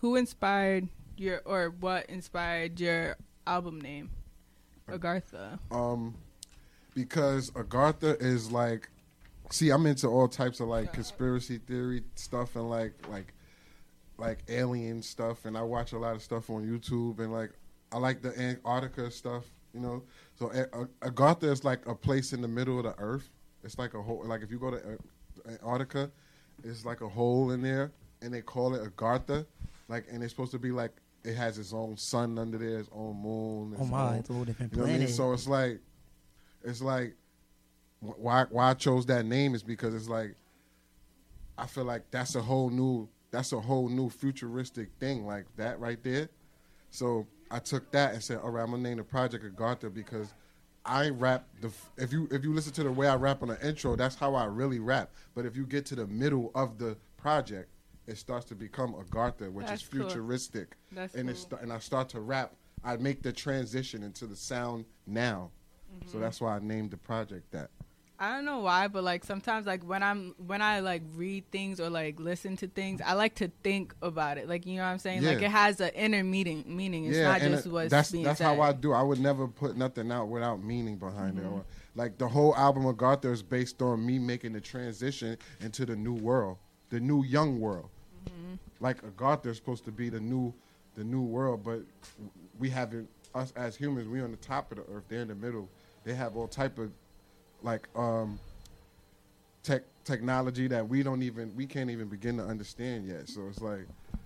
who inspired your, or what inspired your album name, Agartha? Um, because Agartha is like, see, I'm into all types of like conspiracy theory stuff and like like like alien stuff, and I watch a lot of stuff on YouTube, and like I like the Antarctica stuff, you know. So uh, Agartha is like a place in the middle of the earth. It's like a hole. Like if you go to uh, Antarctica, it's like a hole in there, and they call it Agartha. Like, and it's supposed to be like it has its own sun under there, its own moon. Its Oh my, own, it's a whole different you know what I mean? planet. So it's like, it's like, wh- why why I chose that name is because it's like, I feel like that's a whole new that's a whole new futuristic thing, like that right there. So I took that and said, all right, I'm gonna name the project Agartha because I rap the f- if you if you listen to the way I rap on the intro, that's how I really rap. But if you get to the middle of the project, it starts to become Agartha, which That's is cool. futuristic. That's and cool. it's and I start to rap. I make the transition into the sound now. So Mhm. that's why I named the project that. I don't know why, but like sometimes like when I'm when I like read things or like listen to things, I like to think about it. Like, you know what I'm saying? Like Yeah. it has an inner meaning. Meaning it's not and just it- what's that's being that's said. how I do. I would never put nothing out without meaning behind it. Mhm. Or, like the whole album of Agartha is based on me making the transition into the new world, the new young world. Mhm. Like Agartha is supposed to be the new, the new world, but we haven't. Us as humans, we on the top of the earth. They're in the middle. They have all type of like um, tech technology that we don't even we can't even begin to understand yet. So it's like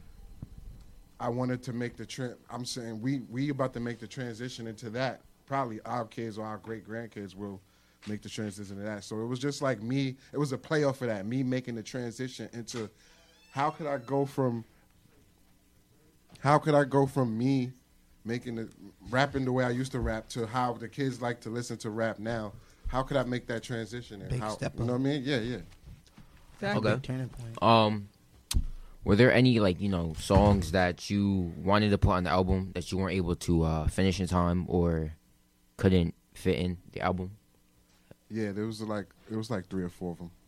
I wanted to make the trend. I'm saying we we about to make the transition into that. Probably our kids or our great grandkids will make the transition to that. So it was just like me. It was a playoff for that. Me making the transition into how could I go from how could I go from me making the rapping the way I used to rap to how the kids like to listen to rap now. How could I make that transition? And Big how, step you know what I mean? Yeah, yeah. Exactly. Okay. Turning point. Um, were there any like you know songs that you wanted to put on the album that you weren't able to uh, finish in time or couldn't fit in the album? Yeah, there was like it was like three or four of them.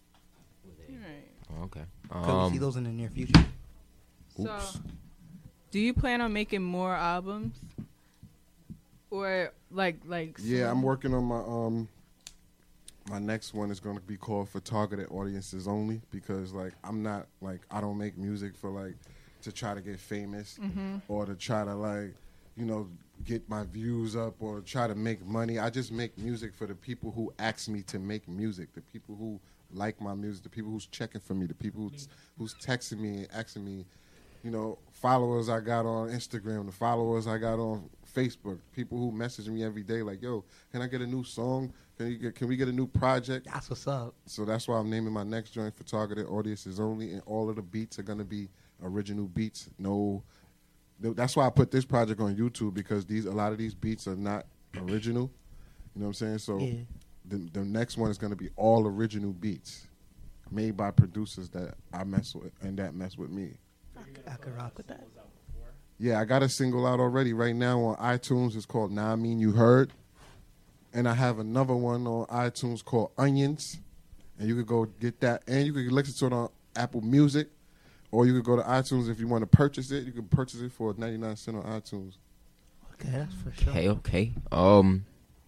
Oh, okay. Could we Um, see those in the near future? So, do you plan on making more albums, or like like? Yeah, I'm soon? working on my um my next one is going to be called For Targeted Audiences Only because like I'm not like I don't make music for like to try to get famous Mhm. or to try to like you know get my views up or try to make money. I just make music for the people who ask me to make music, the people who like my music, the people who's checking for me, the people who's, who's texting me and asking me, you know, followers I got on Instagram, the followers I got on Facebook, people who message me every day like, yo, can I get a new song? Can you get, can we get a new project? That's what's up. So that's why I'm naming my next joint For Targeted Audiences Only, and all of the beats are gonna be original beats. No, that's why I put this project on YouTube because these a lot of these beats are not original. You know what I'm saying? So Yeah. the the next one is gonna be all original beats made by producers that I mess with and that mess with me. I could rock with that. Yeah, I got a single out already right now on iTunes. It's called Nah I Mean You Heard. And I have another one on iTunes called Onions. And you could go get that. And you could listen to it on Apple Music. Or you could go to iTunes if you want to purchase it. You can purchase it for ninety-nine cents on iTunes. Okay, that's for sure. Okay, okay. Um.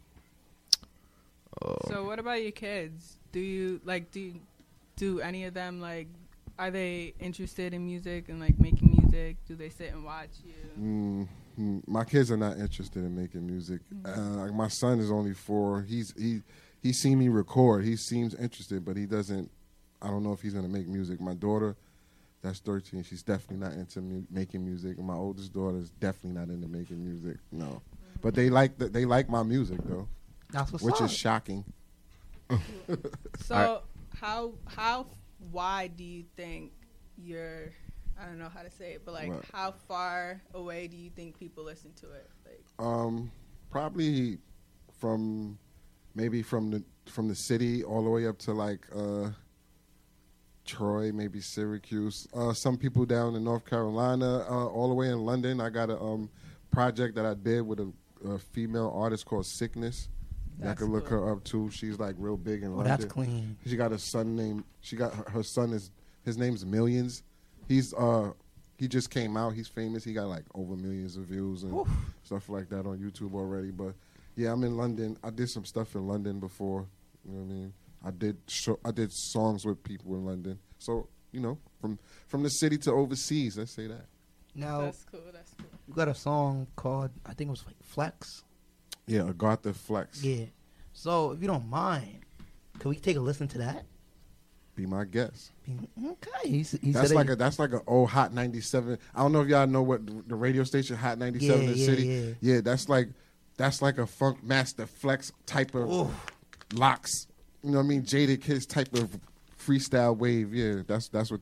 uh, So what about your kids? Do you like do you, do any of them like are they interested in music and like making music? Do they sit and watch you? Mm, mm, my kids are not interested in making music. Uh, like my son is only four. He's he he's seen me record. He seems interested, but he doesn't. I don't know if he's gonna make music. My daughter, that's thirteen. She's definitely not into mu- making music. And my oldest daughter is definitely not into making music. No, but they like the, they like my music though, That's what's which up. is shocking. So how how wide do you think you're? I don't know how to say it, but like What? how far away do you think people listen to it? Like Um, probably from maybe from the from the city all the way up to like uh, Troy, maybe Syracuse. Uh, some people down in North Carolina, uh, all the way in London. I got a um, project that I did with a, a female artist called Sickness. I That's could look cool. her up too. She's like real big in Oh, London. that's clean. She got a son named. She got her, her son is his name's Millions. He's uh he just came out. He's famous. He got like over millions of views and Oof. stuff like that on YouTube already. But yeah, I'm in London. I did some stuff in London before. You know what I mean? I did show, I did songs with people in London. So you know, from from the city to overseas. Let's say that. Now, That's cool. That's cool. you got a song called, I think it was like Flex. Yeah, Agartha Flex. Yeah. So if you don't mind, can we take a listen to that? Be my guest. Okay. He, s- he That's said like he- a that's like a old Hot ninety-seven. I don't know if y'all know what the- the radio station Hot ninety-seven Yeah, in the yeah, city. yeah. Yeah, that's like that's like a Funk Master Flex type of locks. You know what I mean? Jaded Kids type of freestyle wave. Yeah, that's that's what